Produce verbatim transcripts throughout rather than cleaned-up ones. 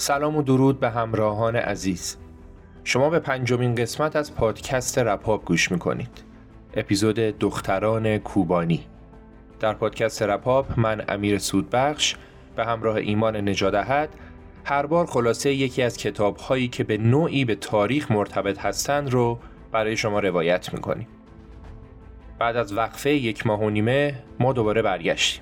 سلام و درود به همراهان عزیز. شما به پنجمین قسمت از پادکست رپاب گوش میکنید. اپیزود دختران کوبانی. در پادکست رپاب من امیر سودبخش به همراه ایمان نجادهد هر بار خلاصه یکی از کتاب‌هایی که به نوعی به تاریخ مرتبط هستند رو برای شما روایت میکنیم. بعد از وقفه یک ماه و نیمه ما دوباره برگشتیم.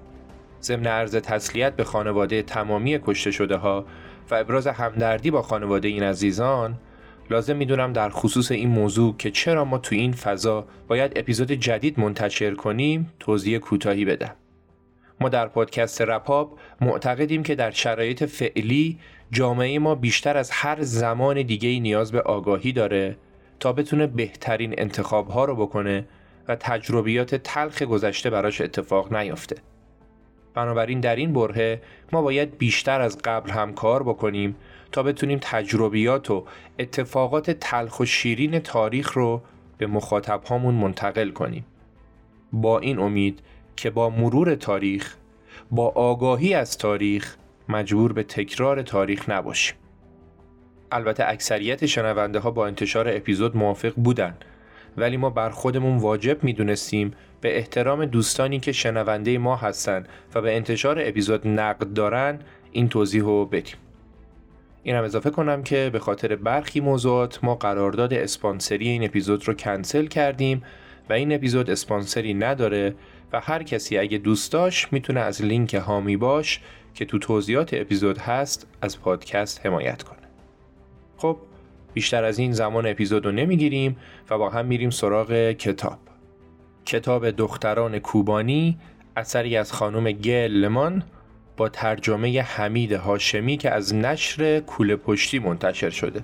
ضمن عرض تسلیت به خانواده تمامی کشته شده ها و ابراز همدردی با خانواده این عزیزان، لازم میدونم در خصوص این موضوع که چرا ما تو این فضا باید اپیزود جدید منتشر کنیم توضیح کوتاهی بدم. ما در پادکست رپاب معتقدیم که در شرایط فعلی جامعه ما بیشتر از هر زمان دیگه‌ای نیاز به آگاهی داره تا بتونه بهترین انتخاب‌ها رو بکنه و تجربیات تلخ گذشته براش اتفاق نیفته. بنابراین در این برهه ما باید بیشتر از قبل هم کار بکنیم تا بتونیم تجربیات و اتفاقات تلخ و شیرین تاریخ رو به مخاطب هامون منتقل کنیم. با این امید که با مرور تاریخ، با آگاهی از تاریخ، مجبور به تکرار تاریخ نباشیم. البته اکثریت شنونده ها با انتشار اپیزود موافق بودن، ولی ما بر خودمون واجب میدونستیم به احترام دوستانی که شنونده ما هستن و به انتشار اپیزود نقد دارن این توضیح رو بدیم. اینم اضافه کنم که به خاطر برخی موضوعات ما قرارداد اسپانسری این اپیزود رو کنسل کردیم و این اپیزود اسپانسری نداره و هر کسی اگه دوست داشت میتونه از لینک هامی باش که تو توضیحات اپیزود هست از پادکست حمایت کنه. خب بیشتر از این زمان اپیزود رو نمیگیریم و با هم میریم سراغ کتاب. کتاب دختران کوبانی، اثری از خانم گل لمان با ترجمه حمید هاشمی که از نشر کوله پشتی منتشر شده.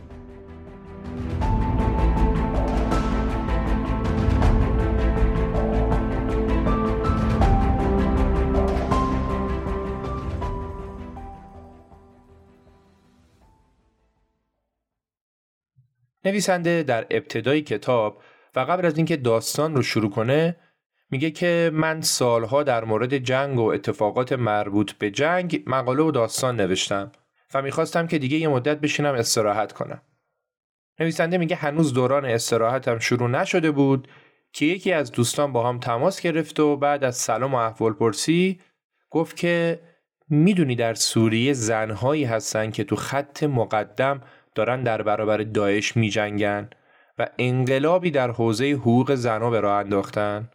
نویسنده در ابتدای کتاب و قبل از اینکه داستان رو شروع کنه میگه که من سالها در مورد جنگ و اتفاقات مربوط به جنگ مقاله و داستان نوشتم و میخواستم که دیگه یه مدت بشینم استراحت کنم. نویسنده میگه هنوز دوران استراحتم شروع نشده بود که یکی از دوستان با هم تماس گرفت و بعد از سلام و احوالپرسی گفت که میدونی در سوریه زنهایی هستن که تو خط مقدم دارن در برابر داعش می جنگن و انقلابی در حوزه حقوق زنها به راه انداختن.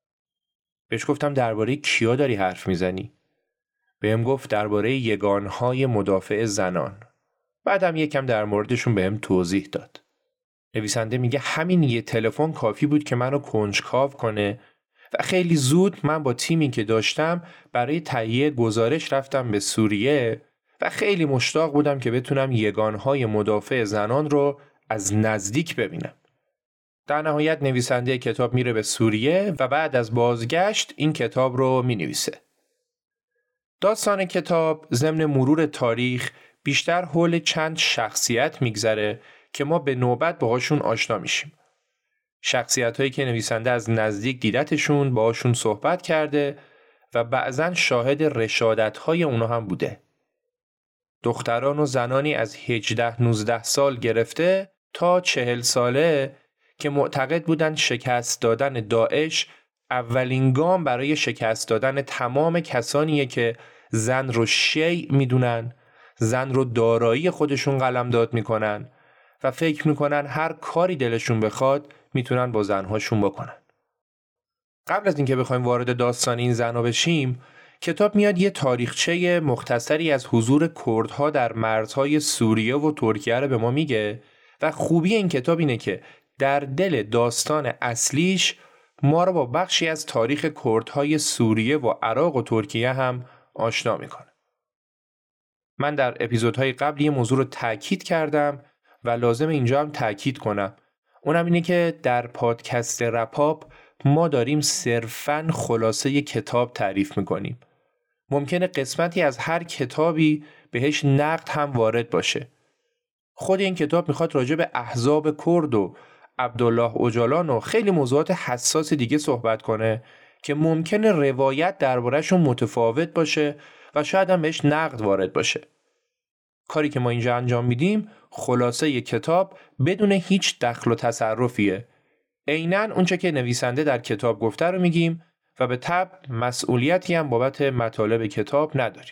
بهش گفتم درباره کیا داری حرف میزنی؟ بهم گفت درباره یگانهای مدافع زنان. بعدم یکم در موردشون بهم توضیح داد. نویسنده میگه همین یه تلفن کافی بود که منو کنجکاو کنه و خیلی زود من با تیمی که داشتم برای تهیه گزارش رفتم به سوریه و خیلی مشتاق بودم که بتونم یگانهای مدافع زنان رو از نزدیک ببینم. در نهایت نویسنده کتاب میره به سوریه و بعد از بازگشت این کتاب رو مینویسه. داستان کتاب ضمن مرور تاریخ بیشتر حول چند شخصیت میگذره که ما به نوبت باهاشون آشنا میشیم. شخصیت‌هایی که نویسنده از نزدیک دیدتشون، باهاشون صحبت کرده و بعضن شاهد رشادت‌های اونا هم بوده. دختران و زنانی از هجده نوزده سال گرفته تا چهل ساله که معتقد بودند شکست دادن داعش اولین گام برای شکست دادن تمام کسانیه که زن رو شیء میدونن، زن رو دارایی خودشون قلمداد میکنن و فکر میکنن هر کاری دلشون بخواد میتونن با زنهاشون بکنن. قبل از اینکه بخوایم وارد داستان این زنها بشیم، کتاب میاد یه تاریخچه مختصری از حضور کردها در مرزهای سوریه و ترکیه رو به ما میگه و خوبی این کتاب اینه که در دل داستان اصلیش ما رو با بخشی از تاریخ کردهای سوریه و عراق و ترکیه هم آشنا میکنه. من در اپیزودهای قبل یه موضوع رو تأکید کردم و لازم اینجا هم تأکید کنم. اونم اینه که در پادکست رپاب ما داریم صرفاً خلاصه ی کتاب تعریف میکنیم. ممکنه قسمتی از هر کتابی بهش نقد هم وارد باشه. خود این کتاب میخواد راجع به احزاب کرد و عبدالله اوجالان و خیلی موضوعات حساس دیگه صحبت کنه که ممکنه روایت درباره‌شون متفاوت باشه و شاید هم بهش نقد وارد باشه. کاری که ما اینجا انجام میدیم خلاصه ی کتاب بدون هیچ دخل و تصرفیه. عیناً اونچه که نویسنده در کتاب گفته رو میگیم و به طبع مسئولیتی هم بابت مطالب کتاب نداریم.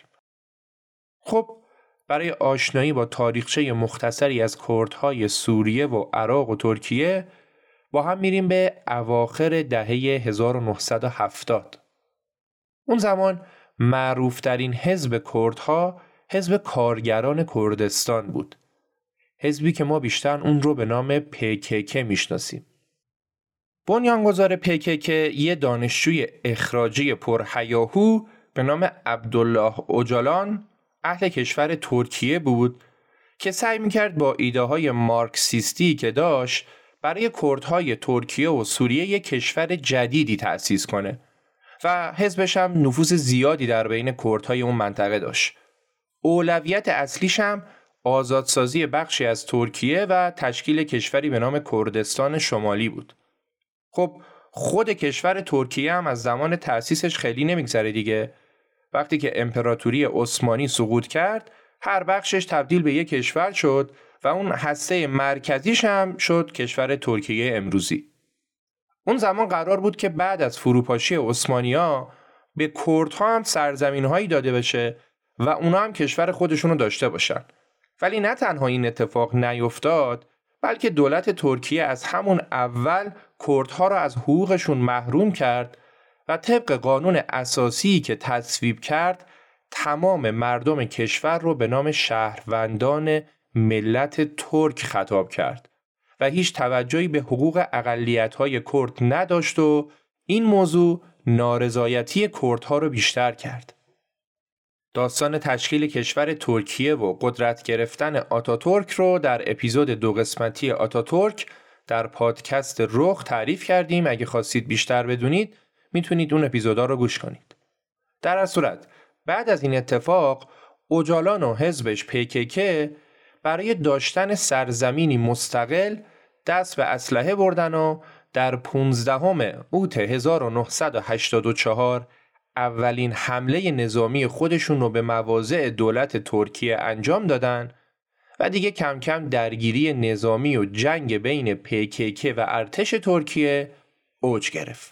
خب برای آشنایی با تاریخچه مختصری از کردهای سوریه و عراق و ترکیه با هم میریم به اواخر دهه هزار و نهصد و هفتاد. اون زمان معروفترین حزب کردها حزب کارگران کردستان بود. حزبی که ما بیشتر اون رو به نام پی کی کی میشناسیم. بنیانگذار پی کی کی یه دانشجوی اخراجی پرهیاهو به نام عبدالله اوجالان اهل کشور ترکیه بود که سعی میکرد با ایده های مارکسیستی که داشت برای کردهای ترکیه و سوریه یک کشور جدیدی تأسیس کنه و حزبش هم نفوذ زیادی در بین کردهای اون منطقه داشت. اولویت اصلیش هم آزادسازی بخشی از ترکیه و تشکیل کشوری به نام کردستان شمالی بود. خب خود کشور ترکیه هم از زمان تأسیسش خیلی نمیگذره دیگه. وقتی که امپراتوری عثمانی سقوط کرد، هر بخشش تبدیل به یک کشور شد و اون هسته مرکزیش هم شد کشور ترکیه امروزی. اون زمان قرار بود که بعد از فروپاشی عثمانی‌ها به کردها هم سرزمین‌هایی داده بشه و اونا هم کشور خودشونو داشته باشن. ولی نه تنها این اتفاق نیفتاد، بلکه دولت ترکیه از همون اول کردها را از حقوقشون محروم کرد و طبق قانون اساسی که تصویب کرد تمام مردم کشور رو به نام شهروندان ملت ترک خطاب کرد و هیچ توجهی به حقوق اقلیت‌های کرد نداشت و این موضوع نارضایتی کردها رو بیشتر کرد. داستان تشکیل کشور ترکیه و قدرت گرفتن آتاتورک رو در اپیزود دو قسمتی آتاتورک در پادکست رخ تعریف کردیم. اگه خواستید بیشتر بدونید میتونید اون اپیزودا رو گوش کنید. در هر صورت بعد از این اتفاق اوجالان و حزبش پی کی کی برای داشتن سرزمینی مستقل دست به اسلحه بردن و در پانزدهم اوت هزار و نهصد و هشتاد و چهار اولین حمله نظامی خودشون رو به مواضع دولت ترکیه انجام دادن و دیگه کم کم درگیری نظامی و جنگ بین پی کی کی و ارتش ترکیه اوج گرفت.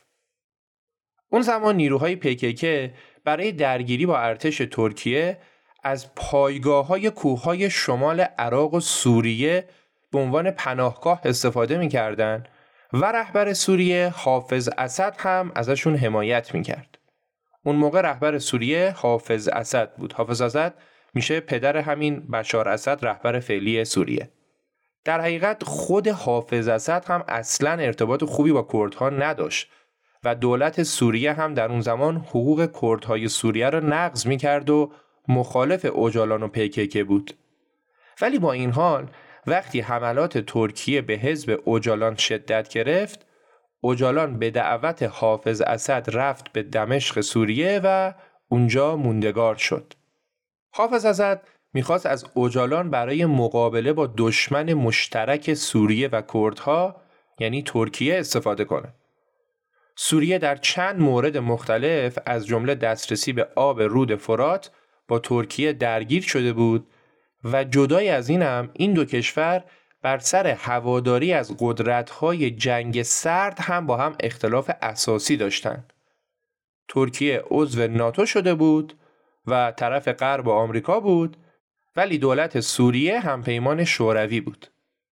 اون زمان نیروهای پی کی کی برای درگیری با ارتش ترکیه از پایگاه‌های کوه‌های شمال عراق و سوریه به عنوان پناهگاه استفاده می‌کردن و رهبر سوریه حافظ اسد هم ازشون حمایت می‌کرد. اون موقع رهبر سوریه حافظ اسد بود. حافظ اسد میشه پدر همین بشار اسد رهبر فعلی سوریه. در حقیقت خود حافظ اسد هم اصلاً ارتباط خوبی با کردها نداشت و دولت سوریه هم در اون زمان حقوق کردهای سوریه را نقض می‌کرد و مخالف اوجالان و پی کی کی بود. ولی با این حال وقتی حملات ترکیه به حزب اوجالان شدت گرفت، اوجالان به دعوت حافظ اسد رفت به دمشق سوریه و اونجا موندگار شد. حافظ اسد میخواست از اوجالان برای مقابله با دشمن مشترک سوریه و کردها یعنی ترکیه استفاده کنه. سوریه در چند مورد مختلف از جمله دسترسی به آب رود فرات با ترکیه درگیر شده بود و جدای از این هم این دو کشور بر سر هواداری از قدرت‌های جنگ سرد هم با هم اختلاف اساسی داشتند. ترکیه عضو ناتو شده بود و طرف غرب آمریکا بود، ولی دولت سوریه همپیمان شوروی بود.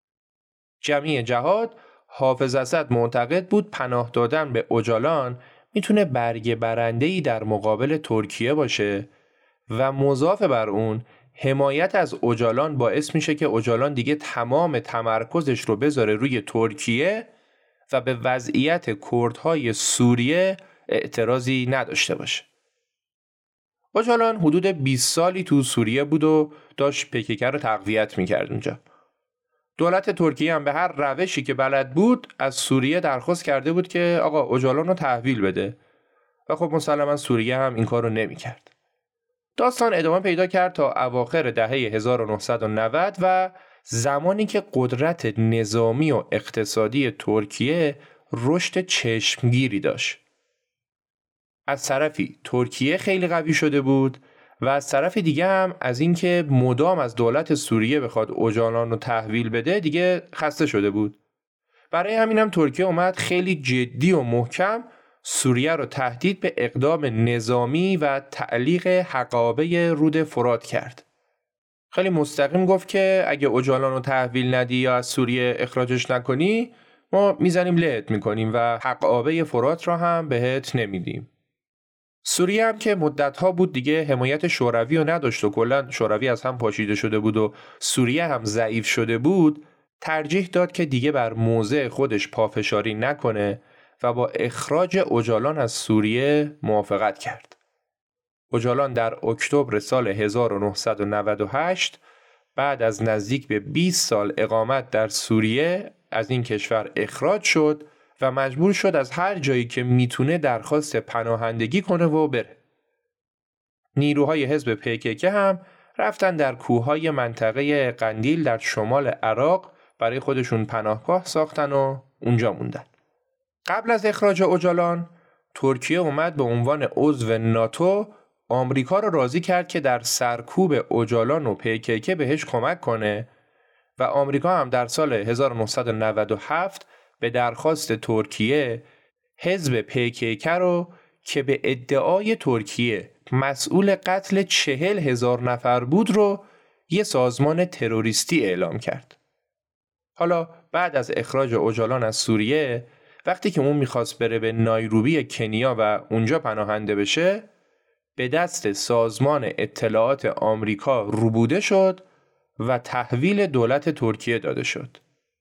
جمعی جهاد حافظ اسد معتقد بود پناه دادن به اوجالان میتونه برگ برنده‌ای در مقابل ترکیه باشه و مضاف بر اون حمایت از اوجالان باعث میشه که اوجالان دیگه تمام تمرکزش رو بذاره روی ترکیه و به وضعیت کردهای سوریه اعتراضی نداشته باشه. اوجالان حدود بیست سالی تو سوریه بود و داشت پی کی کی رو تقویت میکرد اونجا. دولت ترکیه هم به هر روشی که بلد بود از سوریه درخواست کرده بود که آقا اوجالان رو تحویل بده و خب مسلما سوریه هم این کار رو نمیکرد. داستان ادامه پیدا کرد تا اواخر دهه هزار و نهصد و نود و زمانی که قدرت نظامی و اقتصادی ترکیه رشد چشمگیری داشت. از طرفی ترکیه خیلی قوی شده بود و از طرف دیگه هم از اینکه مدام از دولت سوریه بخواد اوجالان رو تحویل بده دیگه خسته شده بود. برای همینم ترکیه اومد خیلی جدی و محکم سوریه رو تهدید به اقدام نظامی و تعلیق حقابه رود فرات کرد. خیلی مستقیم گفت که اگه اوجالان رو تحویل ندی یا از سوریه اخراجش نکنی ما میزنیم لهت میکنیم و حقابه فرات رو هم بهت نمیدیم. سوریه هم که مدتها بود دیگه حمایت شوروی رو نداشت و کلا شوروی از هم پاشیده شده بود و سوریه هم ضعیف شده بود، ترجیح داد که دیگه بر موضع خودش پافشاری نکنه و با اخراج اوجالان از سوریه موافقت کرد. اوجالان در اکتبر سال هزار و نهصد و نود و هشت بعد از نزدیک به بیست سال اقامت در سوریه از این کشور اخراج شد و مجبور شد از هر جایی که میتونه درخواست پناهندگی کنه و بره. نیروهای حزب پیکیکه هم رفتن در کوههای منطقه قندیل در شمال عراق برای خودشون پناهگاه ساختن و اونجا موندن. قبل از اخراج اوجالان، ترکیه اومد به عنوان عضو ناتو آمریکا رو راضی کرد که در سرکوب اوجالان و پیکیکه بهش کمک کنه و آمریکا هم در سال هزار و نهصد و نود و هفت به درخواست ترکیه حزب پیکیکه رو که به ادعای ترکیه مسئول قتل چهل هزار نفر بود رو یه سازمان تروریستی اعلام کرد. حالا بعد از اخراج اوجالان از سوریه وقتی که اون میخواست بره به نایروبی کنیا و اونجا پناهنده بشه به دست سازمان اطلاعات آمریکا ربوده شد و تحویل دولت ترکیه داده شد.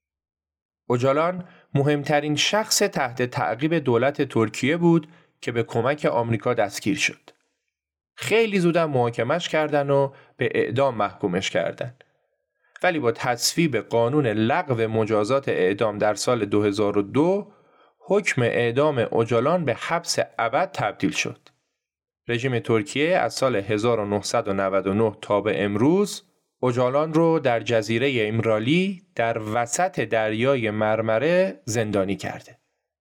اوجالان مهمترین شخص تحت تعقیب دولت ترکیه بود که به کمک آمریکا دستگیر شد. خیلی زودن محاکمش کردن و به اعدام محکومش کردن. ولی با تصویب قانون لغو مجازات اعدام در سال دو هزار و دو حکم اعدام اوجالان به حبس ابد تبدیل شد. رژیم ترکیه از سال هزار و نهصد و نود و نه تا به امروز اوجالان رو در جزیره امرالی در وسط دریای مرمره زندانی کرده.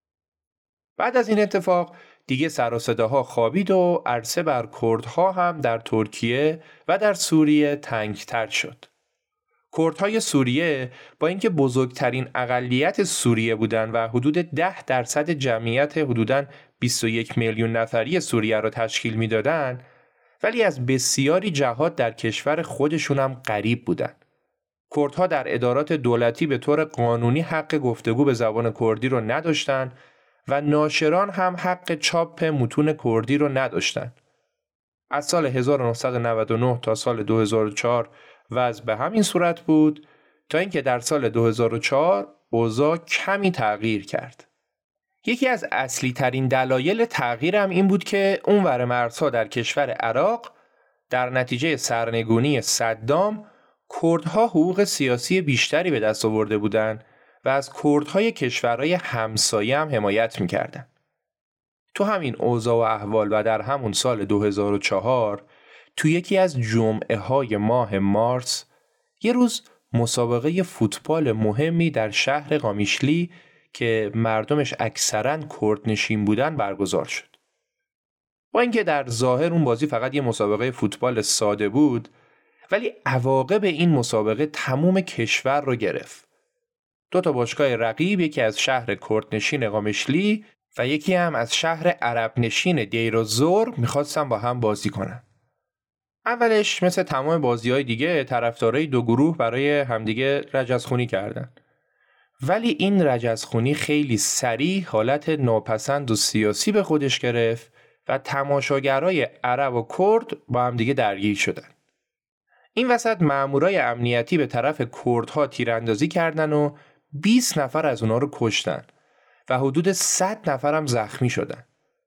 بعد از این اتفاق دیگه سر و صداها خوابید و عرصه بر کردها هم در ترکیه و در سوریه تنگتر شد. کردهای سوریه با اینکه بزرگترین اقلیت سوریه بودند و حدود ده درصد جمعیت حدوداً بیست و یک میلیون نفری سوریه را تشکیل میدادند، ولی از بسیاری جهات در کشور خودشون هم غریب بودند. کردها در ادارات دولتی به طور قانونی حق گفتگو به زبان کردی رو نداشتند و ناشران هم حق چاپ متون کردی رو نداشتند. از سال هزار و نهصد و نود و نه تا سال دو هزار و چهار وضع به همین صورت بود تا اینکه در سال دو هزار و چهار اوضاع کمی تغییر کرد. یکی از اصلی ترین دلایل تغییر هم این بود که اونور مرزها در کشور عراق در نتیجه سرنگونی صدام کردها حقوق سیاسی بیشتری به دست آورده بودند و از کردهای کشورهای همسایه هم حمایت می‌کردند. تو همین اوضاع و احوال و در همون سال دو هزار و چهار تو یکی از جمعه های ماه مارس یه روز مسابقه فوتبال مهمی در شهر قامیشلی که مردمش اکثراً کردنشین بودن برگزار شد. با اینکه در ظاهر اون بازی فقط یه مسابقه فوتبال ساده بود، ولی عواقب این مسابقه تموم کشور رو گرفت. دو تا باشگاه رقیب، یکی از شهر کردنشین قامیشلی و یکی هم از شهر عرب نشین دیر الزور میخواستن با هم بازی کنن. اولش مثل تمام بازی‌های دیگه طرفدارای دو گروه برای همدیگه رجزخونی کردن. ولی این رجزخونی خیلی سریع حالت ناپسند و سیاسی به خودش گرفت و تماشاگرای عرب و کرد با همدیگه درگیر شدن. این وسط مامورای امنیتی به طرف کردها تیراندازی کردن و بیست نفر از اونا رو کشتن و حدود صد نفر هم زخمی شدن.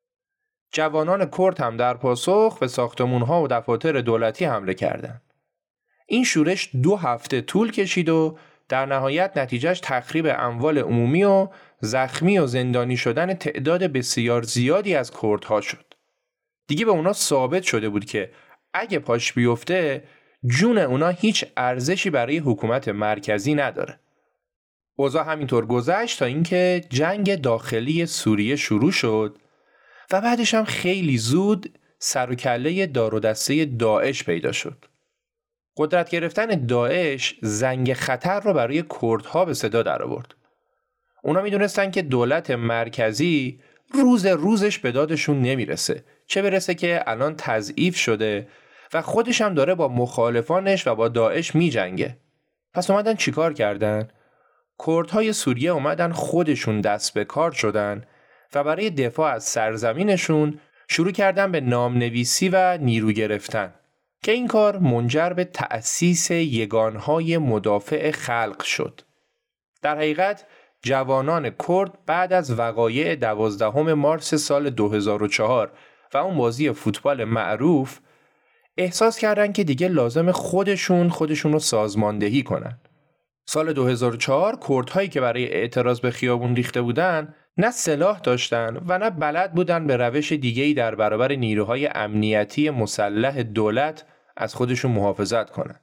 جوانان کرد هم در پاسخ به ساختمان‌ها و دفاتر دولتی حمله کردند. این شورش دو هفته طول کشید و در نهایت نتیجهش تخریب اموال عمومی و زخمی و زندانی شدن تعداد بسیار زیادی از کردها شد. دیگه به اونا ثابت شده بود که اگه پاش بیفته جون اونا هیچ ارزشی برای حکومت مرکزی نداره. اوضاع همینطور گذشت تا اینکه جنگ داخلی سوریه شروع شد و بعدش هم خیلی زود سر و کله دار و دسته داعش پیدا شد. قدرت گرفتن داعش زنگ خطر رو برای کردها به صدا در آورد. اونا میدونستن که دولت مرکزی روز روزش به دادشون نمیرسه، چه برسه که الان تضعیف شده و خودش هم داره با مخالفانش و با داعش میجنگه. پس اومدن چیکار کردن؟ کردهای سوریه اومدن خودشون دست به کار شدن و برای دفاع از سرزمینشون شروع کردن به نامنویسی و نیرو گرفتن که این کار منجر به تأسیس یگانهای مدافع خلق شد. در حقیقت جوانان کرد بعد از وقایع دوازدهم مارس سال دو هزار و چهار و اون بازی فوتبال معروف احساس کردن که دیگه لازم خودشون خودشون رو سازماندهی کنن. سال دو هزار و چهار کردهایی که برای اعتراض به خیابون ریخته بودن نه سلاح داشتن و نه بلد بودن به روش دیگه‌ای در برابر نیروهای امنیتی مسلح دولت از خودشون محافظت کنن.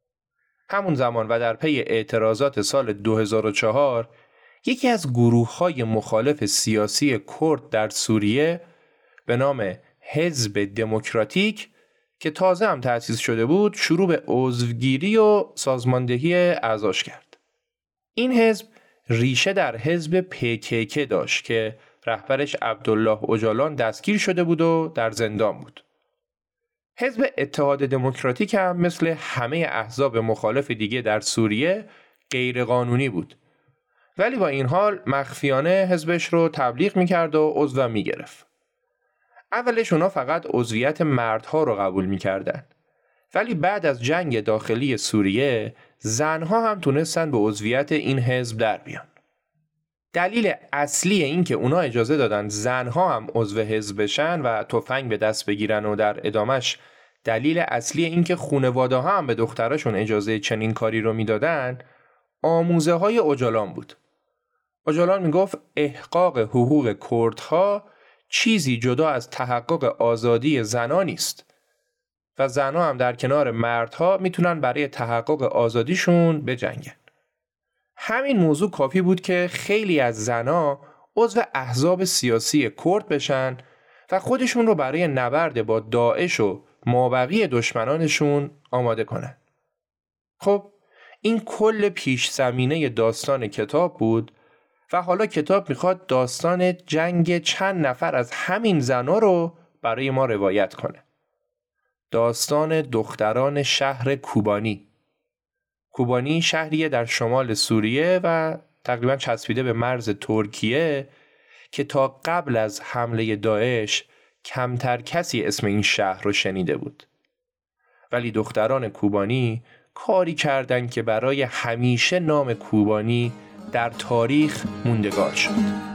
همون زمان و در پی اعتراضات سال دو هزار و چهار یکی از گروه‌های مخالف سیاسی کرد در سوریه به نام حزب دموکراتیک که تازه هم تأسیس شده بود شروع به عضوگیری و سازماندهی اعضاش کرد. این حزب ریشه در حزب پی‌کی‌کی داشت که رهبرش عبدالله اوجالان دستگیر شده بود و در زندان بود. حزب اتحاد دموکراتیک هم مثل همه احزاب مخالف دیگه در سوریه غیرقانونی بود. ولی با این حال مخفیانه حزبش رو تبلیغ میکرد و عضو میگرفت. اولش اونا فقط عضویت مردها رو قبول میکردن. ولی بعد از جنگ داخلی سوریه زنها هم تونستن به عضویت این حزب در بیان. دلیل اصلی این که اونا اجازه دادن زنها هم عضو حزب بشن و تفنگ به دست بگیرن و در ادامش دلیل اصلی این که خانواده ها هم به دختراشون اجازه چنین کاری رو میدادن آموزه های اوجالان بود. اوجالان میگفت احقاق حقوق کردها چیزی جدا از تحقق آزادی زنان نیست و زنها هم در کنار مردها میتونن برای تحقق آزادیشون بجنگن. همین موضوع کافی بود که خیلی از زنها عضو احزاب سیاسی کرد بشن و خودشون رو برای نبرد با داعش و مابقی دشمنانشون آماده کنن. خب این کل پیش زمینه داستان کتاب بود و حالا کتاب میخواد داستان جنگ چند نفر از همین زنا رو برای ما روایت کنه. داستان دختران شهر کوبانی. کوبانی شهریه در شمال سوریه و تقریبا چسبیده به مرز ترکیه که تا قبل از حمله داعش کمتر کسی اسم این شهر رو شنیده بود. ولی دختران کوبانی کاری کردن که برای همیشه نام کوبانی در تاریخ موندگار شد.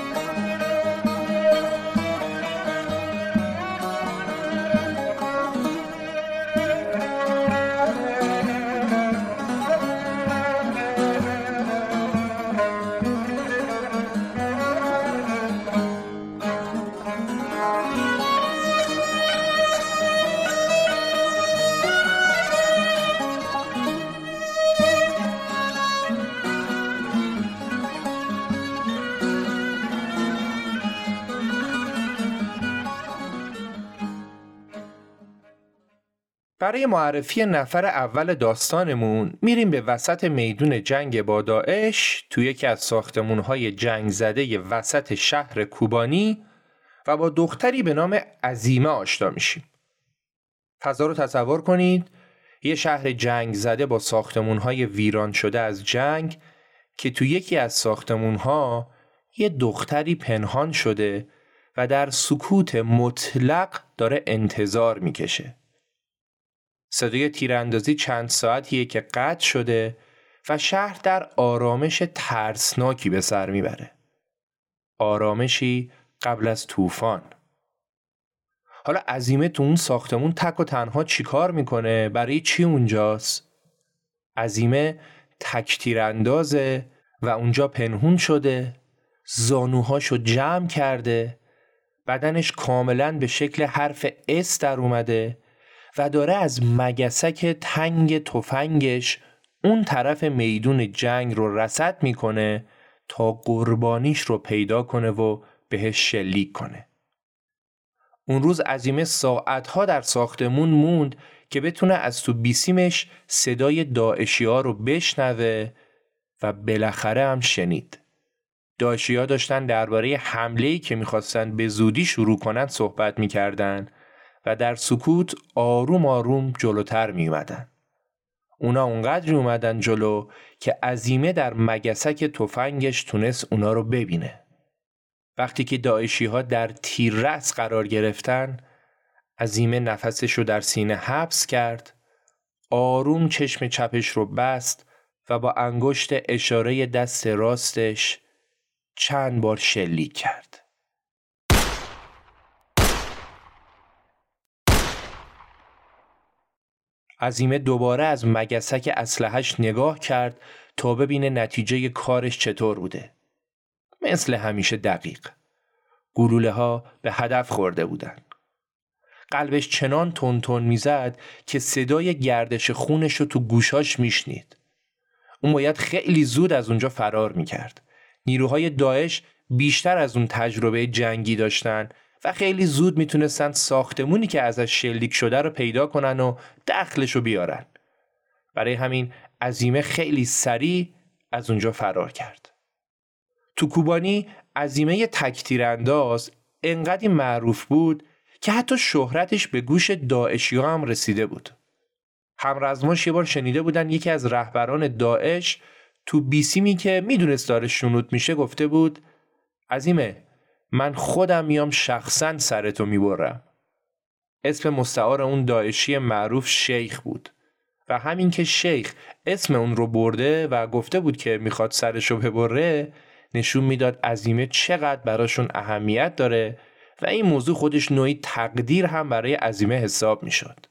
برای معرفی نفر اول داستانمون میریم به وسط میدون جنگ با داعش توی یکی از ساختمونهای جنگ زده وسط شهر کوبانی و با دختری به نام عظیمه آشنا میشیم. فضا رو تصور کنید، یه شهر جنگ زده با ساختمونهای ویران شده از جنگ که توی یکی از ساختمونها یه دختری پنهان شده و در سکوت مطلق داره انتظار میکشه. صدای تیراندازی چند ساعتیه که قطع شده و شهر در آرامش ترسناکی به سر میبره. آرامشی قبل از طوفان. حالا عظیمه تو اون ساختمون تک و تنها چی کار میکنه؟ برای چی اونجاست؟ عظیمه تک تیراندازه و اونجا پنهون شده، زانوهاشو جمع کرده، بدنش کاملا به شکل حرف اس در اومده و داره از مگسک تنگ تفنگش اون طرف میدون جنگ رو رصد میکنه تا قربانیش رو پیدا کنه و بهش شلیک کنه. اون روز عزیمه ساعتها در ساختمون موند که بتونه از تو بیسیمش صدای داعشی‌ها رو بشنوه و بالاخره هم شنید. داعشی‌ها داشتن درباره حمله‌ای که می‌خواستن به زودی شروع کنن صحبت می‌کردن و در سکوت آروم آروم جلوتر می‌اومدن. اونا اونقدر اومدن جلو که عزیمه در مگسک تفنگش تونست اونا رو ببینه. وقتی که داعشی‌ها در تیررس قرار گرفتن، عزیمه نفسش رو در سینه حبس کرد، آروم چشم چپش رو بست و با انگشت اشاره دست راستش چند بار شلیک کرد. عزیمه دوباره از مگسک اسلحه‌اش نگاه کرد تا ببینه نتیجه کارش چطور بوده. مثل همیشه دقیق. گلوله ها به هدف خورده بودن. قلبش چنان تون تون میزد که صدای گردش خونش رو تو گوشاش میشنید. اون باید خیلی زود از اونجا فرار میکرد. نیروهای داعش بیشتر از اون تجربه جنگی داشتن و خیلی زود میتونستن ساختمونی که ازش شلیک شده رو پیدا کنن و دخلش رو بیارن. برای همین عزیمه خیلی سریع از اونجا فرار کرد. تو کوبانی عزیمه تک‌تیرانداز انقدر معروف بود که حتی شهرتش به گوش داعشی‌ها هم رسیده بود. همرزماش یه بار شنیده بودن یکی از رهبران داعش تو بیسیمی که میدونست داره شنود میشه گفته بود عزیمه من خودم میام شخصاً سرتو میبرم. اسم مستعار اون داعشی معروف شیخ بود و همین که شیخ اسم اون رو برده و گفته بود که میخواد سرشو ببره نشون میداد عزیمه چقدر براشون اهمیت داره و این موضوع خودش نوعی تقدیر هم برای عزیمه حساب میشد.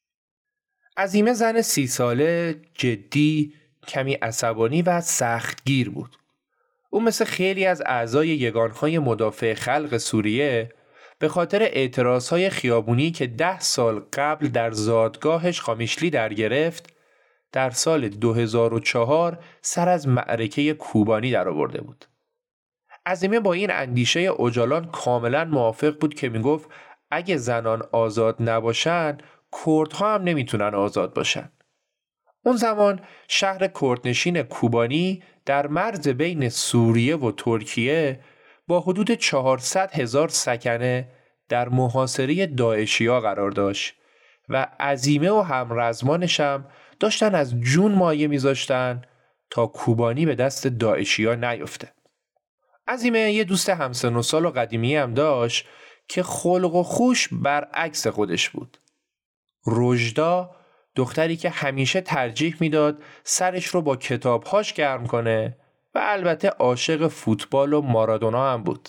عزیمه زن سی ساله، جدی، کمی عصبانی و سختگیر بود. او مثل خیلی از اعضای یگانهای مدافع خلق سوریه به خاطر اعتراضهای خیابونی که ده سال قبل در زادگاهش خامیشلی در گرفت در سال دو هزار و چهار سر از معرکه کوبانی در آورده بود. عزیمه با این اندیشه اوجالان کاملا موافق بود که میگفت اگه زنان آزاد نباشن کردها هم نمیتونن آزاد باشن. اون زمان شهر کردنشین کوبانی در مرز بین سوریه و ترکیه با حدود چهارصد هزار سکنه در محاصره داعشی‌ها قرار داشت و عزیمه و همرزمانش هم داشتن از جون مایه میذاشتن تا کوبانی به دست داعشی‌ها نیفته. عزیمه یه دوست همسن و سال و قدیمی هم داشت که خلق و خوش برعکس خودش بود. رژدا، دختری که همیشه ترجیح میداد سرش رو با کتابهاش گرم کنه و البته عاشق فوتبال و مارادونا هم بود.